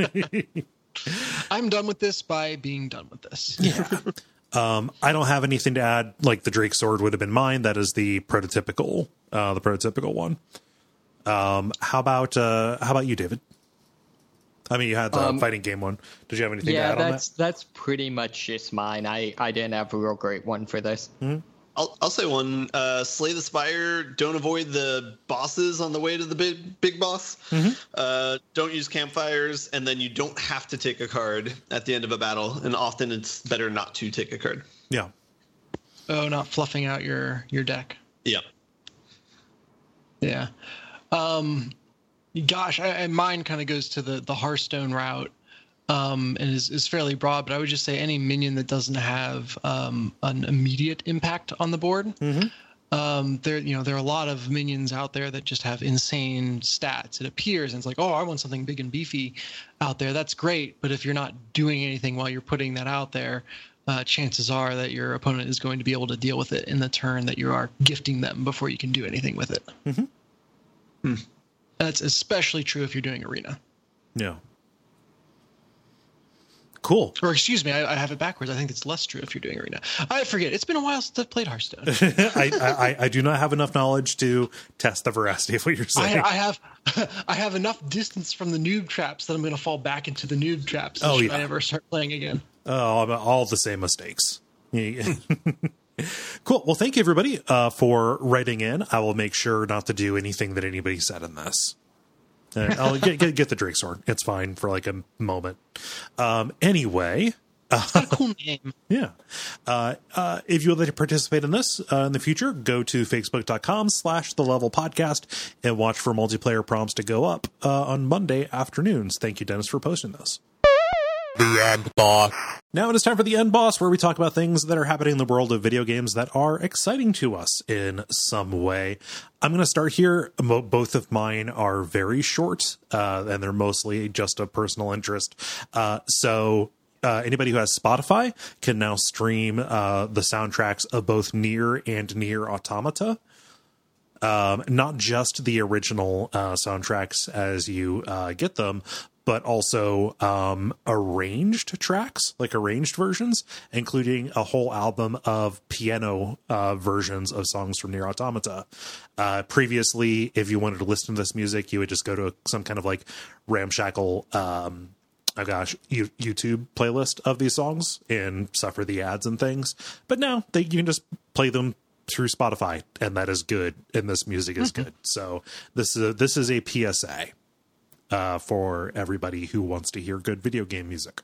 I'm done with this by being done with this. Yeah. Um, I don't have anything to add. Like the Drake sword would have been mine. That is the prototypical, uh, the prototypical one. Um, how about, uh, how about you, David? I mean, you had the um, fighting game one. Did you have anything yeah, to add on that? that's, that's pretty much just mine. I, I didn't have a real great one for this. Mm-hmm. I'll, I'll say one, uh, slay the spire. Don't avoid the bosses on the way to the big, big boss. Mm-hmm. Uh, don't use campfires. And then you don't have to take a card at the end of a battle. And often it's better not to take a card. Yeah. Oh, not fluffing out your, your deck. Yeah. Yeah. Um, gosh, I, I, mine kind of goes to the, the Hearthstone route. Um, and is, is fairly broad, but I would just say any minion that doesn't have um, an immediate impact on the board. Mm-hmm. Um, there, you know, there are a lot of minions out there that just have insane stats. It appears, and it's like, oh, I want something big and beefy out there. That's great, but if you're not doing anything while you're putting that out there, uh, chances are that your opponent is going to be able to deal with it in the turn that you are gifting them before you can do anything with it. Mm-hmm. Hmm. That's especially true if you're doing arena. Yeah. Cool. Or excuse me, I, I have it backwards. I think it's less true if you're doing arena. I forget. It's been a while since I've played Hearthstone. I, I, I do not have enough knowledge to test the veracity of what you're saying. I, I have I have enough distance from the noob traps that I'm going to fall back into the noob traps oh, should yeah. I ever start playing again. Oh, all the same mistakes. Cool. Well, thank you, everybody, uh, for writing in. I will make sure not to do anything that anybody said in this. Uh, I'll get, get get the Drake sword. It's fine for like a moment. Um, anyway, uh, What a cool name. yeah. Uh, uh, if you would like to participate in this uh, in the future, go to facebook.com slash the level podcast and watch for multiplayer prompts to go up uh, on Monday afternoons. Thank you, Dennis, for posting this. The end boss. Now it is time for the End Boss, where we talk about things that are happening in the world of video games that are exciting to us in some way. I'm going to start here. Mo- both of mine are very short, uh, and they're mostly just of personal interest. Uh, so uh, anybody who has Spotify can now stream uh, the soundtracks of both Nier and Nier Automata. Um, not just the original uh, soundtracks as you uh, get them, but also um, arranged tracks, like arranged versions, including a whole album of piano uh, versions of songs from Nier Automata. Uh, previously, if you wanted to listen to this music, you would just go to some kind of like ramshackle, um, oh gosh, U- YouTube playlist of these songs and suffer the ads and things. But now they, you can just play them through Spotify, and that is good, and this music is good. So this is a, this is a P S A. Uh, for everybody who wants to hear good video game music.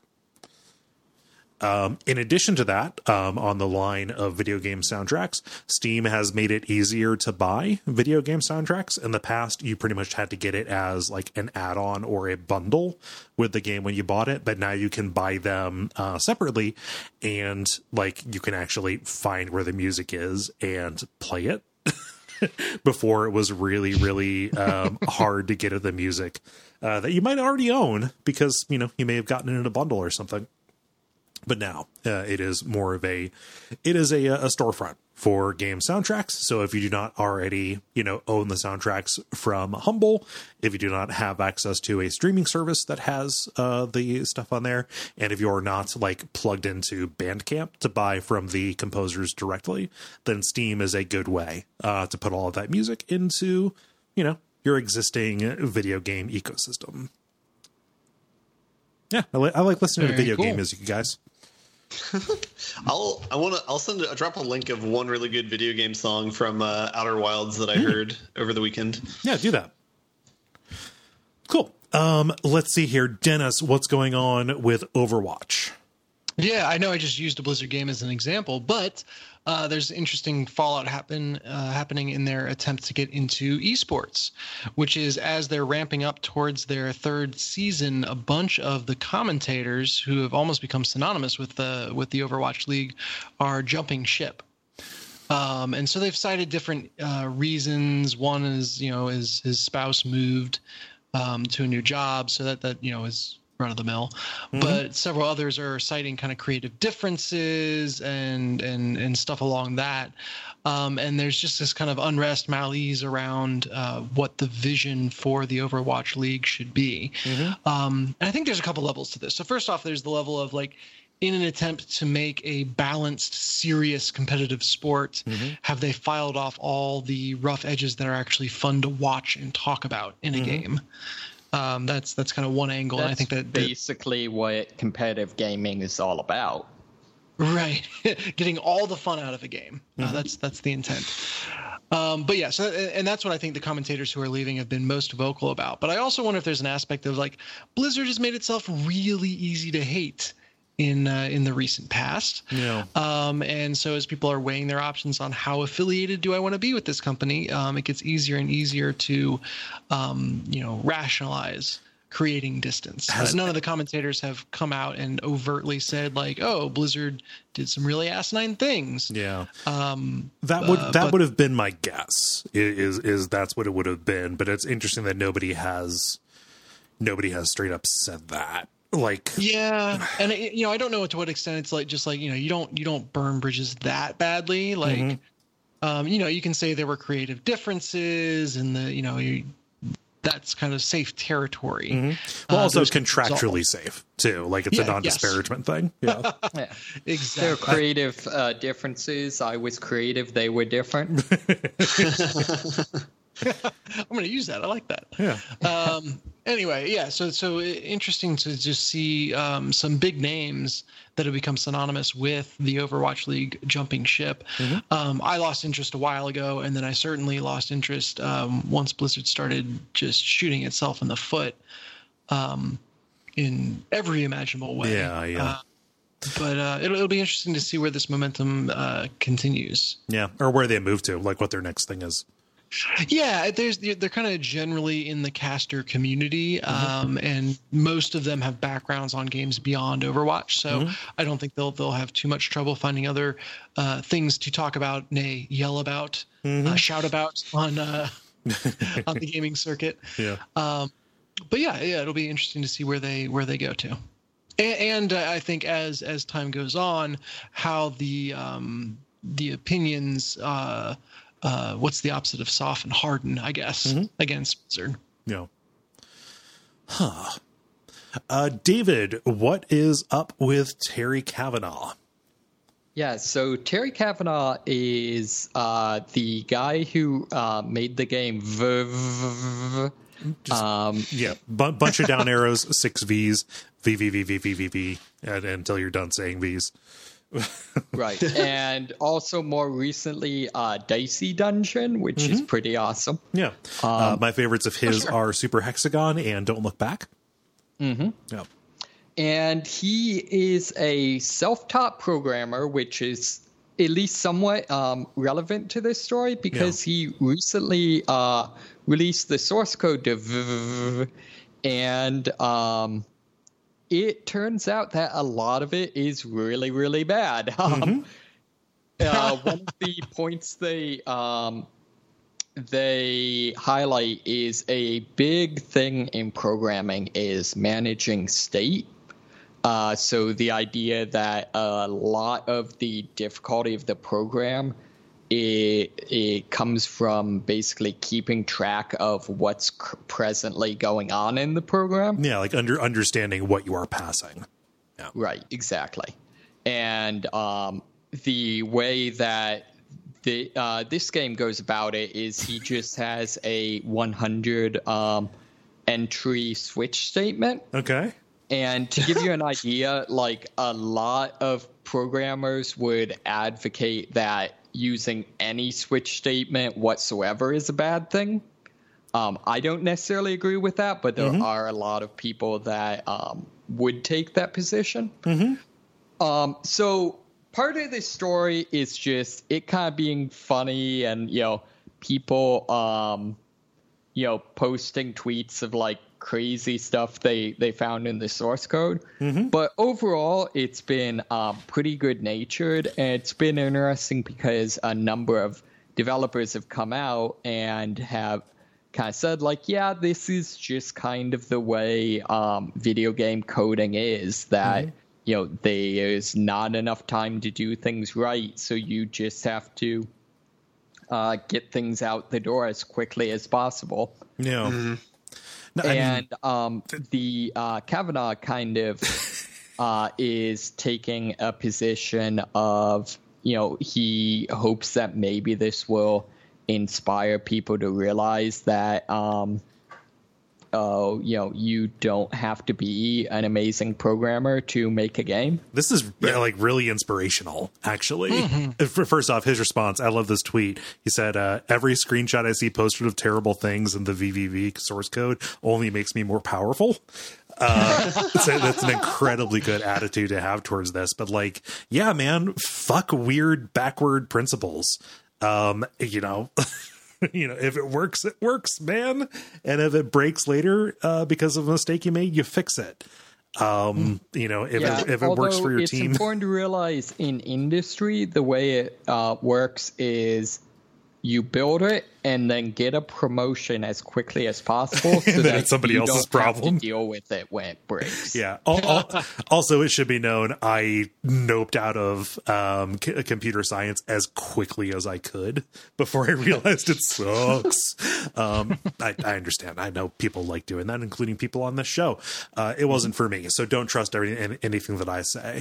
Um, in addition to that, um, on the line of video game soundtracks, Steam has made it easier to buy video game soundtracks. In the past, you pretty much had to get it as like an add-on or a bundle with the game when you bought it, but now you can buy them uh, separately, and like you can actually find where the music is and play it. Before it was really, really um, hard to get at the music uh, that you might already own because, you know, you may have gotten it in a bundle or something. But now uh, it is more of a, it is a, a storefront for game soundtracks. So if you do not already, you know, own the soundtracks from Humble, if you do not have access to a streaming service that has uh, the stuff on there, and if you're not like plugged into Bandcamp to buy from the composers directly, then Steam is a good way uh, to put all of that music into, you know, your existing video game ecosystem. Yeah, I, li- I like listening Very to video cool. game music, you guys. I'll I want to I'll send a, I'll drop a link of one really good video game song from uh, Outer Wilds that I heard over the weekend. Yeah, do that. Cool. Um, let's see here, Dennis. What's going on with Overwatch? Yeah, I know I just used a Blizzard game as an example, but uh, there's interesting fallout happen uh, happening in their attempt to get into esports, which is as they're ramping up towards their third season, a bunch of the commentators who have almost become synonymous with the with the Overwatch League are jumping ship. Um, and so they've cited different uh, reasons. One is, you know, is his spouse moved um, to a new job, so that that you know is run of the mill. Mm-hmm. But several others are citing kind of creative differences and and and stuff along that. Um, and there's just this kind of unrest, malaise around uh, what the vision for the Overwatch League should be. Mm-hmm. Um, and I think there's a couple levels to this. So first off, there's the level of like, in an attempt to make a balanced, serious, competitive sport, mm-hmm. have they filed off all the rough edges that are actually fun to watch and talk about in a mm-hmm. game? Um, that's that's kind of one angle. That's and I think that basically what competitive gaming is all about. Right, getting all the fun out of a game. Mm-hmm. Uh, that's that's the intent. Um, but yeah, so and that's what I think the commentators who are leaving have been most vocal about. But I also wonder if there's an aspect of like Blizzard has made itself really easy to hate in uh, in the recent past. Yeah. Um, and so as people are weighing their options on how affiliated do I want to be with this company, um, it gets easier and easier to, um, you know, rationalize creating distance. Has, none of the commentators have come out and overtly said like, oh, Blizzard did some really asinine things. Yeah. Um, that would uh, that but, would have been my guess. Is is that's what it would have been. But it's interesting that nobody has nobody has straight up said that. Like, yeah, and it, you know, I don't know to what extent it's like just like, you know, you don't you don't burn bridges that badly. Like, mm-hmm. um, you know, you can say there were creative differences and the, you know, you, that's kind of safe territory. Mm-hmm. Well, uh, also contractually safe too. Like it's yeah, a non-disparagement yes. thing. Yeah, yeah. Exactly. There are creative uh, differences. I was creative; they were different. I'm going to use that. I like that. Yeah. Um, Anyway, yeah, so so interesting to just see um, some big names that have become synonymous with the Overwatch League jumping ship. Mm-hmm. Um, I lost interest a while ago, and then I certainly lost interest um, once Blizzard started just shooting itself in the foot um, in every imaginable way. Yeah, yeah. Uh, but uh, it'll, it'll be interesting to see where this momentum uh, continues. Yeah, or where they move to, like what their next thing is. Yeah, there's they're kind of generally in the caster community, um, mm-hmm. and most of them have backgrounds on games beyond Overwatch. So mm-hmm. I don't think they'll they'll have too much trouble finding other uh, things to talk about, nay, yell about, mm-hmm. uh, shout about on uh, on the gaming circuit. Yeah. Um, but yeah, yeah, it'll be interesting to see where they where they go to, and, and uh, I think as as time goes on, how the um, the opinions. Uh, Uh, what's the opposite of soften? Harden, I guess, mm-hmm. against Blizzard. Yeah. Huh. Uh, David, what is up with Terry Kavanagh? Yeah, so Terry Kavanagh is uh, the guy who uh, made the game. V- v- v- um, yeah, b- bunch of down arrows, six V's, V, V, V, V, V, V, V, and, until you're done saying V's. Right, and also more recently uh Dicey Dungeon, which mm-hmm. is pretty awesome. Yeah. Um, uh, my favorites of his sure. are Super Hexagon and Don't Look Back. Mm-hmm. Yeah. And he is a self-taught programmer, which is at least somewhat um relevant to this story because yeah. he recently uh released the source code to V V V, and um it turns out that a lot of it is really, really bad. Mm-hmm. Um, uh, one of the points they um, they highlight is a big thing in programming is managing state. Uh, so the idea that a lot of the difficulty of the program It, it comes from basically keeping track of what's c- presently going on in the program. Yeah, like under understanding what you are passing. Yeah. Right, exactly. And um, the way that the uh, this game goes about it is he just has a one hundred um, entry switch statement. Okay. And to give you an idea, like a lot of programmers would advocate that using any switch statement whatsoever is a bad thing. Um, I don't necessarily agree with that, but there mm-hmm. are a lot of people that um, would take that position. Mm-hmm. Um, so part of this story is just it kind of being funny and, you know, people, um, you know, posting tweets of like crazy stuff they, they found in the source code. Mm-hmm. But overall, it's been um, pretty good natured. And it's been interesting because a number of developers have come out and have kind of said like, yeah, this is just kind of the way um, video game coding is that, mm-hmm. you know, there's not enough time to do things right. So you just have to uh, get things out the door as quickly as possible. Yeah. Mm-hmm. No, and mean, um, the uh, Kavanagh kind of uh, is taking a position of, you know, he hopes that maybe this will inspire people to realize that, um, oh, you know, you don't have to be an amazing programmer to make a game. This is yeah. like really inspirational, actually. Mm-hmm. First off, his response, I love this tweet. He said, uh, every screenshot I see posted of terrible things in the V V V source code only makes me more powerful. Uh, so that's an incredibly good attitude to have towards this. But like, yeah, man, fuck weird backward principles. Um, you know, you know, if it works, it works, man. And if it breaks later uh, because of a mistake you made, you fix it. Um, you know, if yeah, it, if it works for your it's team. It's important to realize in industry, the way it uh, works is you build it and then get a promotion as quickly as possible so that it's somebody you else's don't problem. have to deal with it when it breaks. Yeah. Also, it should be known I noped out of um, c- computer science as quickly as I could before I realized it sucks. um, I, I understand. I know people like doing that, including people on this show. Uh, it wasn't for me, so don't trust every, anything that I say.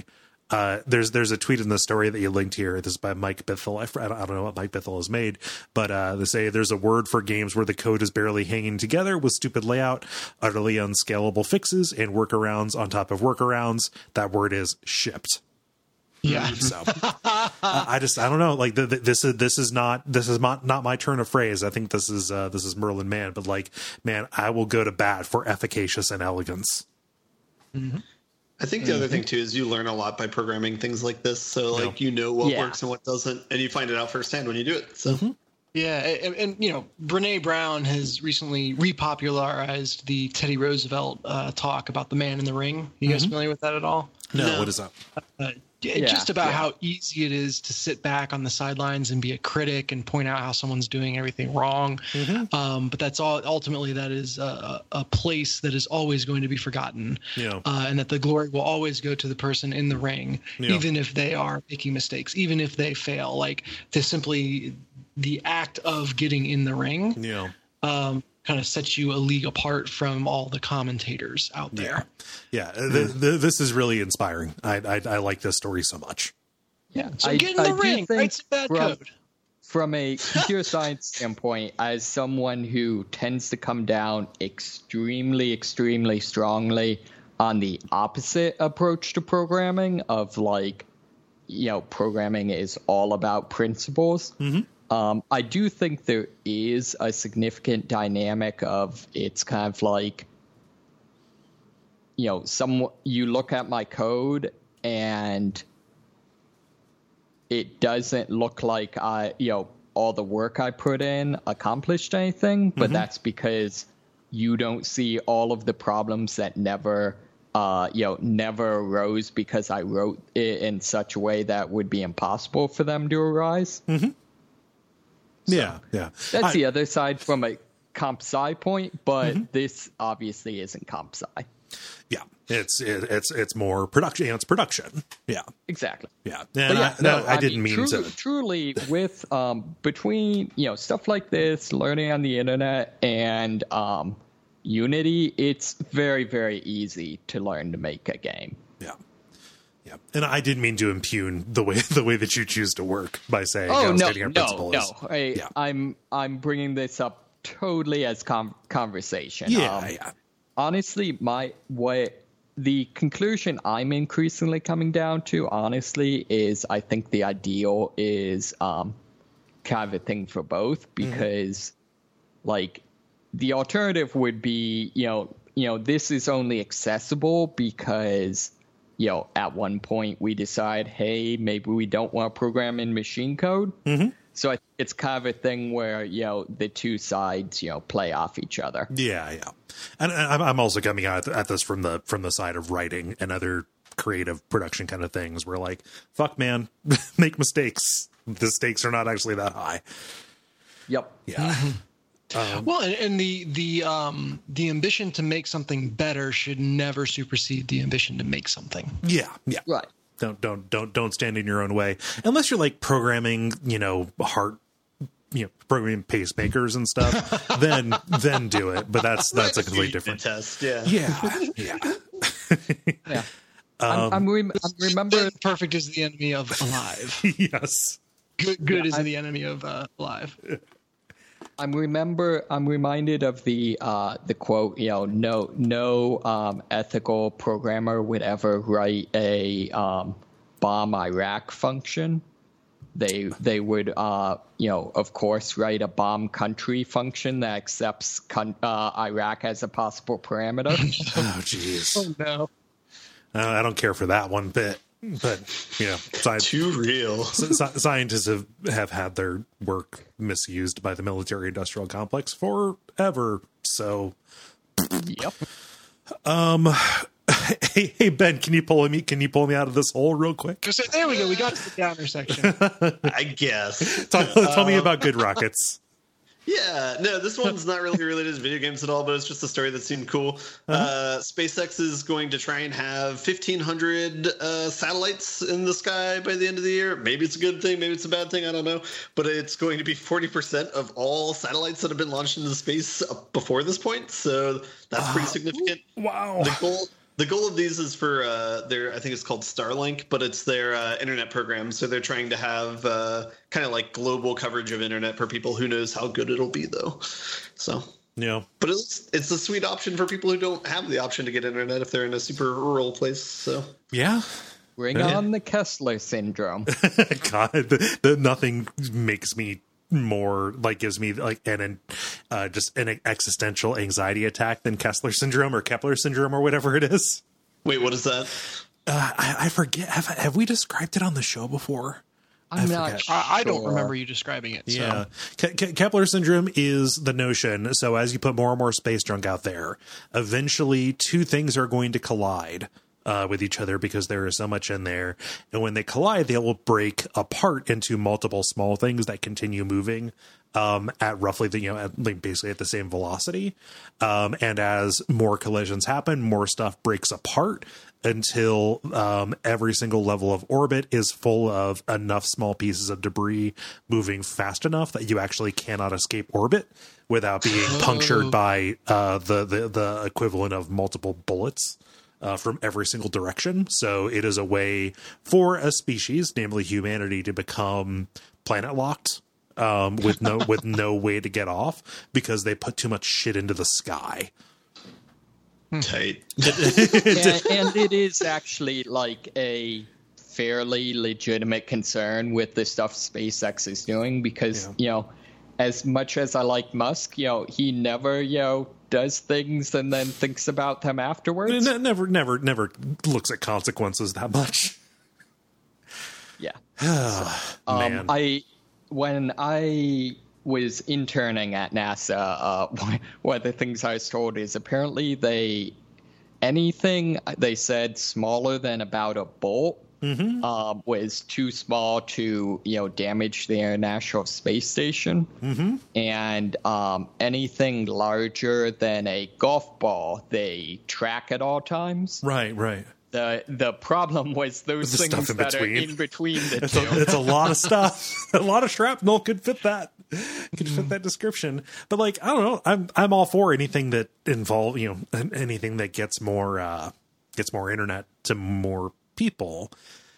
Uh, there's there's a tweet in the story that you linked here. This is by Mike Bithell. I, I don't know what Mike Bithell has made, but uh, they say there's a word for games where the code is barely hanging together with stupid layout, utterly unscalable fixes, and workarounds on top of workarounds. That word is shipped. Yeah. So uh, I just I don't know. Like the, the, this is this is not this is not, not my turn of phrase. I think this is uh, this is Merlin Mann. But like, man, I will go to bat for efficacious and elegance. Mm-hmm. I think the mm-hmm. other thing too is you learn a lot by programming things like this. So like, you know what yeah. works and what doesn't, and you find it out firsthand when you do it. So. Mm-hmm. Yeah, and, and you know, Brene Brown has recently repopularized the Teddy Roosevelt uh, talk about the man in the ring. You guys mm-hmm. familiar with that at all? No, no. What is that? Uh, yeah, just about yeah. how easy it is to sit back on the sidelines and be a critic and point out how someone's doing everything wrong. Mm-hmm. Um, but that's all. Ultimately, that is a, a place that is always going to be forgotten, yeah. uh, and that the glory will always go to the person in the ring, yeah. even if they are making mistakes, even if they fail. Like to simply the act of getting in the ring. Yeah. Um, kind of sets you a league apart from all the commentators out there. Yeah, yeah. The, the, this is really inspiring. I, I I like this story so much. Yeah, so I, get in the I ring. Write some bad from, code. From a computer science standpoint, as someone who tends to come down extremely, extremely strongly on the opposite approach to programming of like, you know, programming is all about principles. Mm-hmm. Um, I do think there is a significant dynamic of it's kind of like, you know, some you look at my code and it doesn't look like I, you know, all the work I put in accomplished anything, but mm-hmm. that's because you don't see all of the problems that never, uh, you know, never arose because I wrote it in such a way that would be impossible for them to arise. Mm-hmm. So yeah, yeah. That's I, the other side from a comp sci point, but mm-hmm. this obviously isn't comp sci. Yeah, it's it, it's it's more production. It's production. Yeah, exactly. Yeah, and yeah, I, no, I, I didn't mean, mean truly, to. Truly, with um, between you know stuff like this, learning on the internet, and um, Unity, it's very very easy to learn to make a game. Yeah. Yeah, and I didn't mean to impugn the way the way that you choose to work by saying, "Oh no, no, no, no." I, yeah. I'm I'm bringing this up totally as com- conversation. Yeah, um, yeah. Honestly, my what the conclusion I'm increasingly coming down to, honestly, is I think the ideal is um, kind of a thing for both because, mm-hmm. like, the alternative would be, you know, you know, this is only accessible because. You know, at one point we decide, hey, maybe we don't want to program in machine code. Mm-hmm. So I, it's kind of a thing where, you know, the two sides, you know, play off each other. Yeah, yeah. And I'm also coming at, at this from the from the side of writing and other creative production kind of things where like, fuck, man, make mistakes. The stakes are not actually that high. Yep. Yeah. Um, well, and, and the the um, the ambition to make something better should never supersede the ambition to make something. Yeah, yeah, right. Don't don't don't don't stand in your own way unless you're like programming, you know, heart, you know, programming pacemakers and stuff. then then do it. But that's that's a completely different test. Yeah, yeah, yeah. yeah. Um, I'm, I'm, rem- I'm remember perfect is the enemy of alive. Yes, good good yeah, is I'm, the enemy of uh, alive. I'm remember. I'm reminded of the uh, the quote. You know, no no um, ethical programmer would ever write a um, bomb Iraq function. They they would uh, you know of course write a bomb country function that accepts con- uh, Iraq as a possible parameter. Oh jeez. Oh no. Uh, I don't care for that one bit. But you know, sci- too real. sci- scientists have, have had their work misused by the military-industrial complex forever. So, yep. Um, hey, hey Ben, can you pull me? Can you pull me out of this hole real quick? So there we go. We got to the downer section. I guess. Tell, tell um, me about Good Rockets. Yeah, no, this one's not really related to video games at all, but it's just a story that seemed cool. Uh-huh. Uh, SpaceX is going to try and have fifteen hundred uh, satellites in the sky by the end of the year. Maybe it's a good thing, maybe it's a bad thing, I don't know. But it's going to be forty percent of all satellites that have been launched into space before this point, so that's pretty significant. Wow. The goal, the goal of these is for uh, their, I think it's called Starlink, but it's their uh, internet program. So they're trying to have uh, kind of like global coverage of internet for people. Who knows how good it'll be, though. So, yeah. But it's, it's a sweet option for people who don't have the option to get internet if they're in a super rural place. So, yeah. Bring Yeah. on the Kessler syndrome. God, the, the, nothing makes me more like gives me like an uh just an existential anxiety attack than Kessler syndrome or Kepler syndrome or whatever it is. wait, what is that? Uh, I, I forget. Have have we described it on the show before? I'm I not forget. sure. I, I don't remember you describing it. So. Yeah, Ke- Ke- Kepler syndrome is the notion. So as you put more and more space junk out there, eventually two things are going to collide uh, with each other because there is so much in there. And when they collide, they will break apart into multiple small things that continue moving um, at roughly the, you know, at, like basically at the same velocity. Um, and as more collisions happen, more stuff breaks apart until um, every single level of orbit is full of enough small pieces of debris moving fast enough that you actually cannot escape orbit without being punctured by uh, the, the, the equivalent of multiple bullets. Uh, from every single direction. So it is a way for a species, namely humanity, to become planet locked um, with no with no way to get off because they put too much shit into the sky. Tight. and, and it is actually like a fairly legitimate concern with the stuff SpaceX is doing because, Yeah. you know, as much as I like Musk, you know, he never, you know, does things and then thinks about them afterwards. Ne- never, never, never looks at consequences that much. Yeah. Man. Um, I when I was interning at NASA, uh, one one of the things I was told is apparently they anything they said smaller than about a bolt Mm-hmm. um, was too small to you know damage the International Space Station, Mm-hmm. and um, anything larger than a golf ball they track at all times. Right, right. The the problem was those The things stuff in that between. are in between the It's two. a, it's a lot of stuff. A lot of shrapnel could fit that. Could fit that description. But like, I don't know. I'm I'm all for anything that involve you know anything that gets more uh, gets more internet to more people.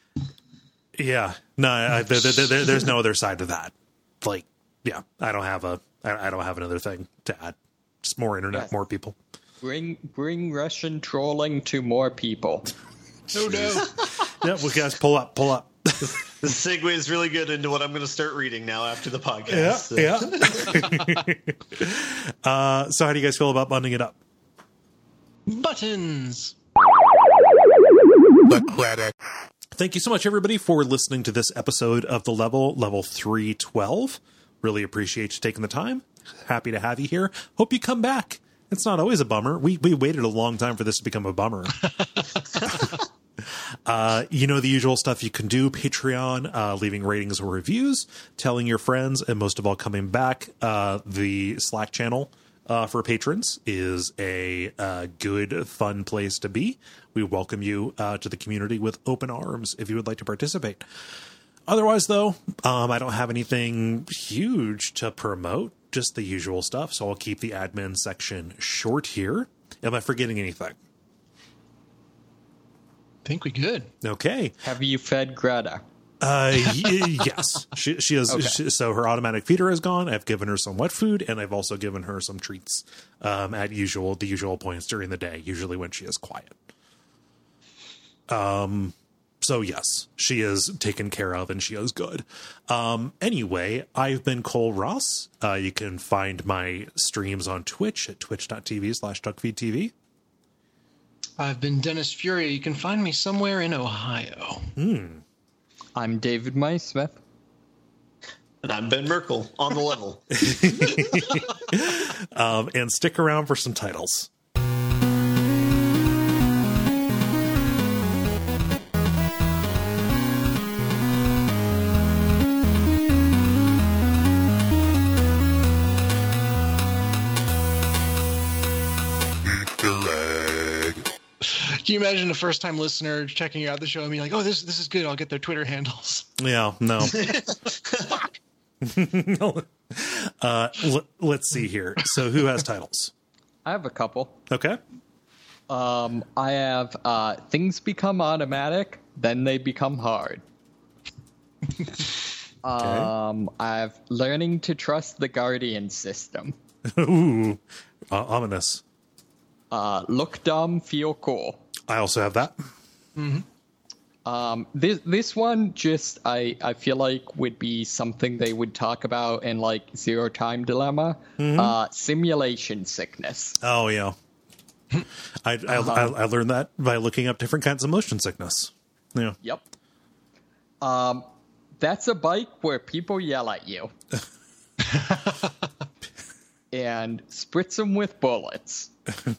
Yeah, no, I, there, there, there, there's no other side to that. Like, yeah, I don't have a, I, I don't have another thing to add. Just more internet, Yes. more people. Bring bring Russian trolling to more people. No, no. Yeah, well, guys, pull up, pull up. The segue is really good into what I'm going to start reading now after the podcast. Yeah, yeah. uh, so, how do you guys feel about bundling it up? Buttons. The credit. Thank you so much, everybody, for listening to this episode of The Level, Level three twelve. Really appreciate you taking the time. Happy to have you here. Hope you come back. It's not always a bummer. We we waited a long time for this to become a bummer. uh, you know the usual stuff you can do. Patreon, uh, leaving ratings or reviews, telling your friends, and most of all, coming back. Uh, the Slack channel uh, for patrons is a uh, good, fun place to be. We welcome you uh, to the community with open arms if you would like to participate. Otherwise, though, um, I don't have anything huge to promote, just the usual stuff. So I'll keep the admin section short here. Am I forgetting anything? Think we good. Okay. Have you fed Greta? Uh, y- yes, she, she is. Okay. She, so her automatic feeder is gone. I've given her some wet food, and I've also given her some treats um, at usual the usual points during the day, usually when she is quiet. Um. So yes, she is taken care of and she is good. Um, anyway, I've been Cole Ross. Uh, you can find my streams on Twitch at twitch.tv slash duckfeedtv. I've been Dennis Furia. You can find me somewhere in Ohio. I'm David Maismith. And I'm Ben Merkel on the level. Um, and stick around for some titles. Can you imagine a first-time listener checking out the show and being like, "Oh, this this is good. I'll get their Twitter handles." Yeah, no. uh, l- let's see here. So who has titles? I have a couple. Okay. Um, I have uh, things become automatic, then they become hard. um, I have learning to trust the Guardian system. Ooh, uh, ominous. Uh, look dumb, feel cool. I also have that. Mm-hmm. Um, this this one just I, I feel like would be something they would talk about in like Zero Time Dilemma. Mm-hmm. Uh, simulation sickness. Oh yeah. I I, Uh-huh. I I learned that by looking up different kinds of motion sickness. Yeah. Yep. Um, that's a bike where people yell at you and spritz them with bullets.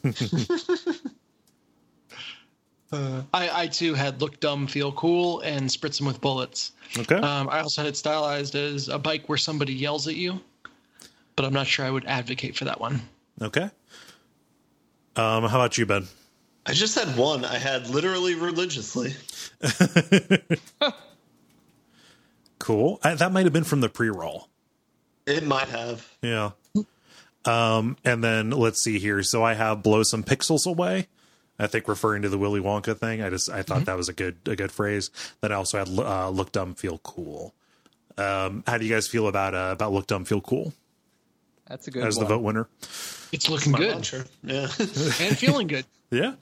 Uh, I, I too had look dumb, feel cool, and spritz them with bullets. Okay. Um, I also had it stylized as a bike where somebody yells at you, but I'm not sure I would advocate for that one. Okay. Um, how about you, Ben? I just had one. I had literally religiously. Cool. I, that might have been from the pre-roll. It might have. Yeah. Um, and then let's see here. So I have blow some pixels away. I think referring to the Willy Wonka thing. I just I thought mm-hmm. that was a good a good phrase. Then I also had uh, look dumb, feel cool. Um, how do you guys feel about uh, about look dumb, feel cool? That's a good as one. the vote winner. It's looking good. Launcher. Yeah. And feeling good. Yeah.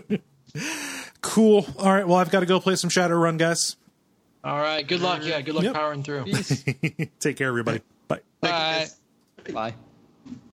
Cool. All right. Well, I've got to go play some Shadowrun, guys. All right. Good luck. Yeah. Good luck Yep. powering through. Peace. Take care, everybody. Bye. Bye. Bye.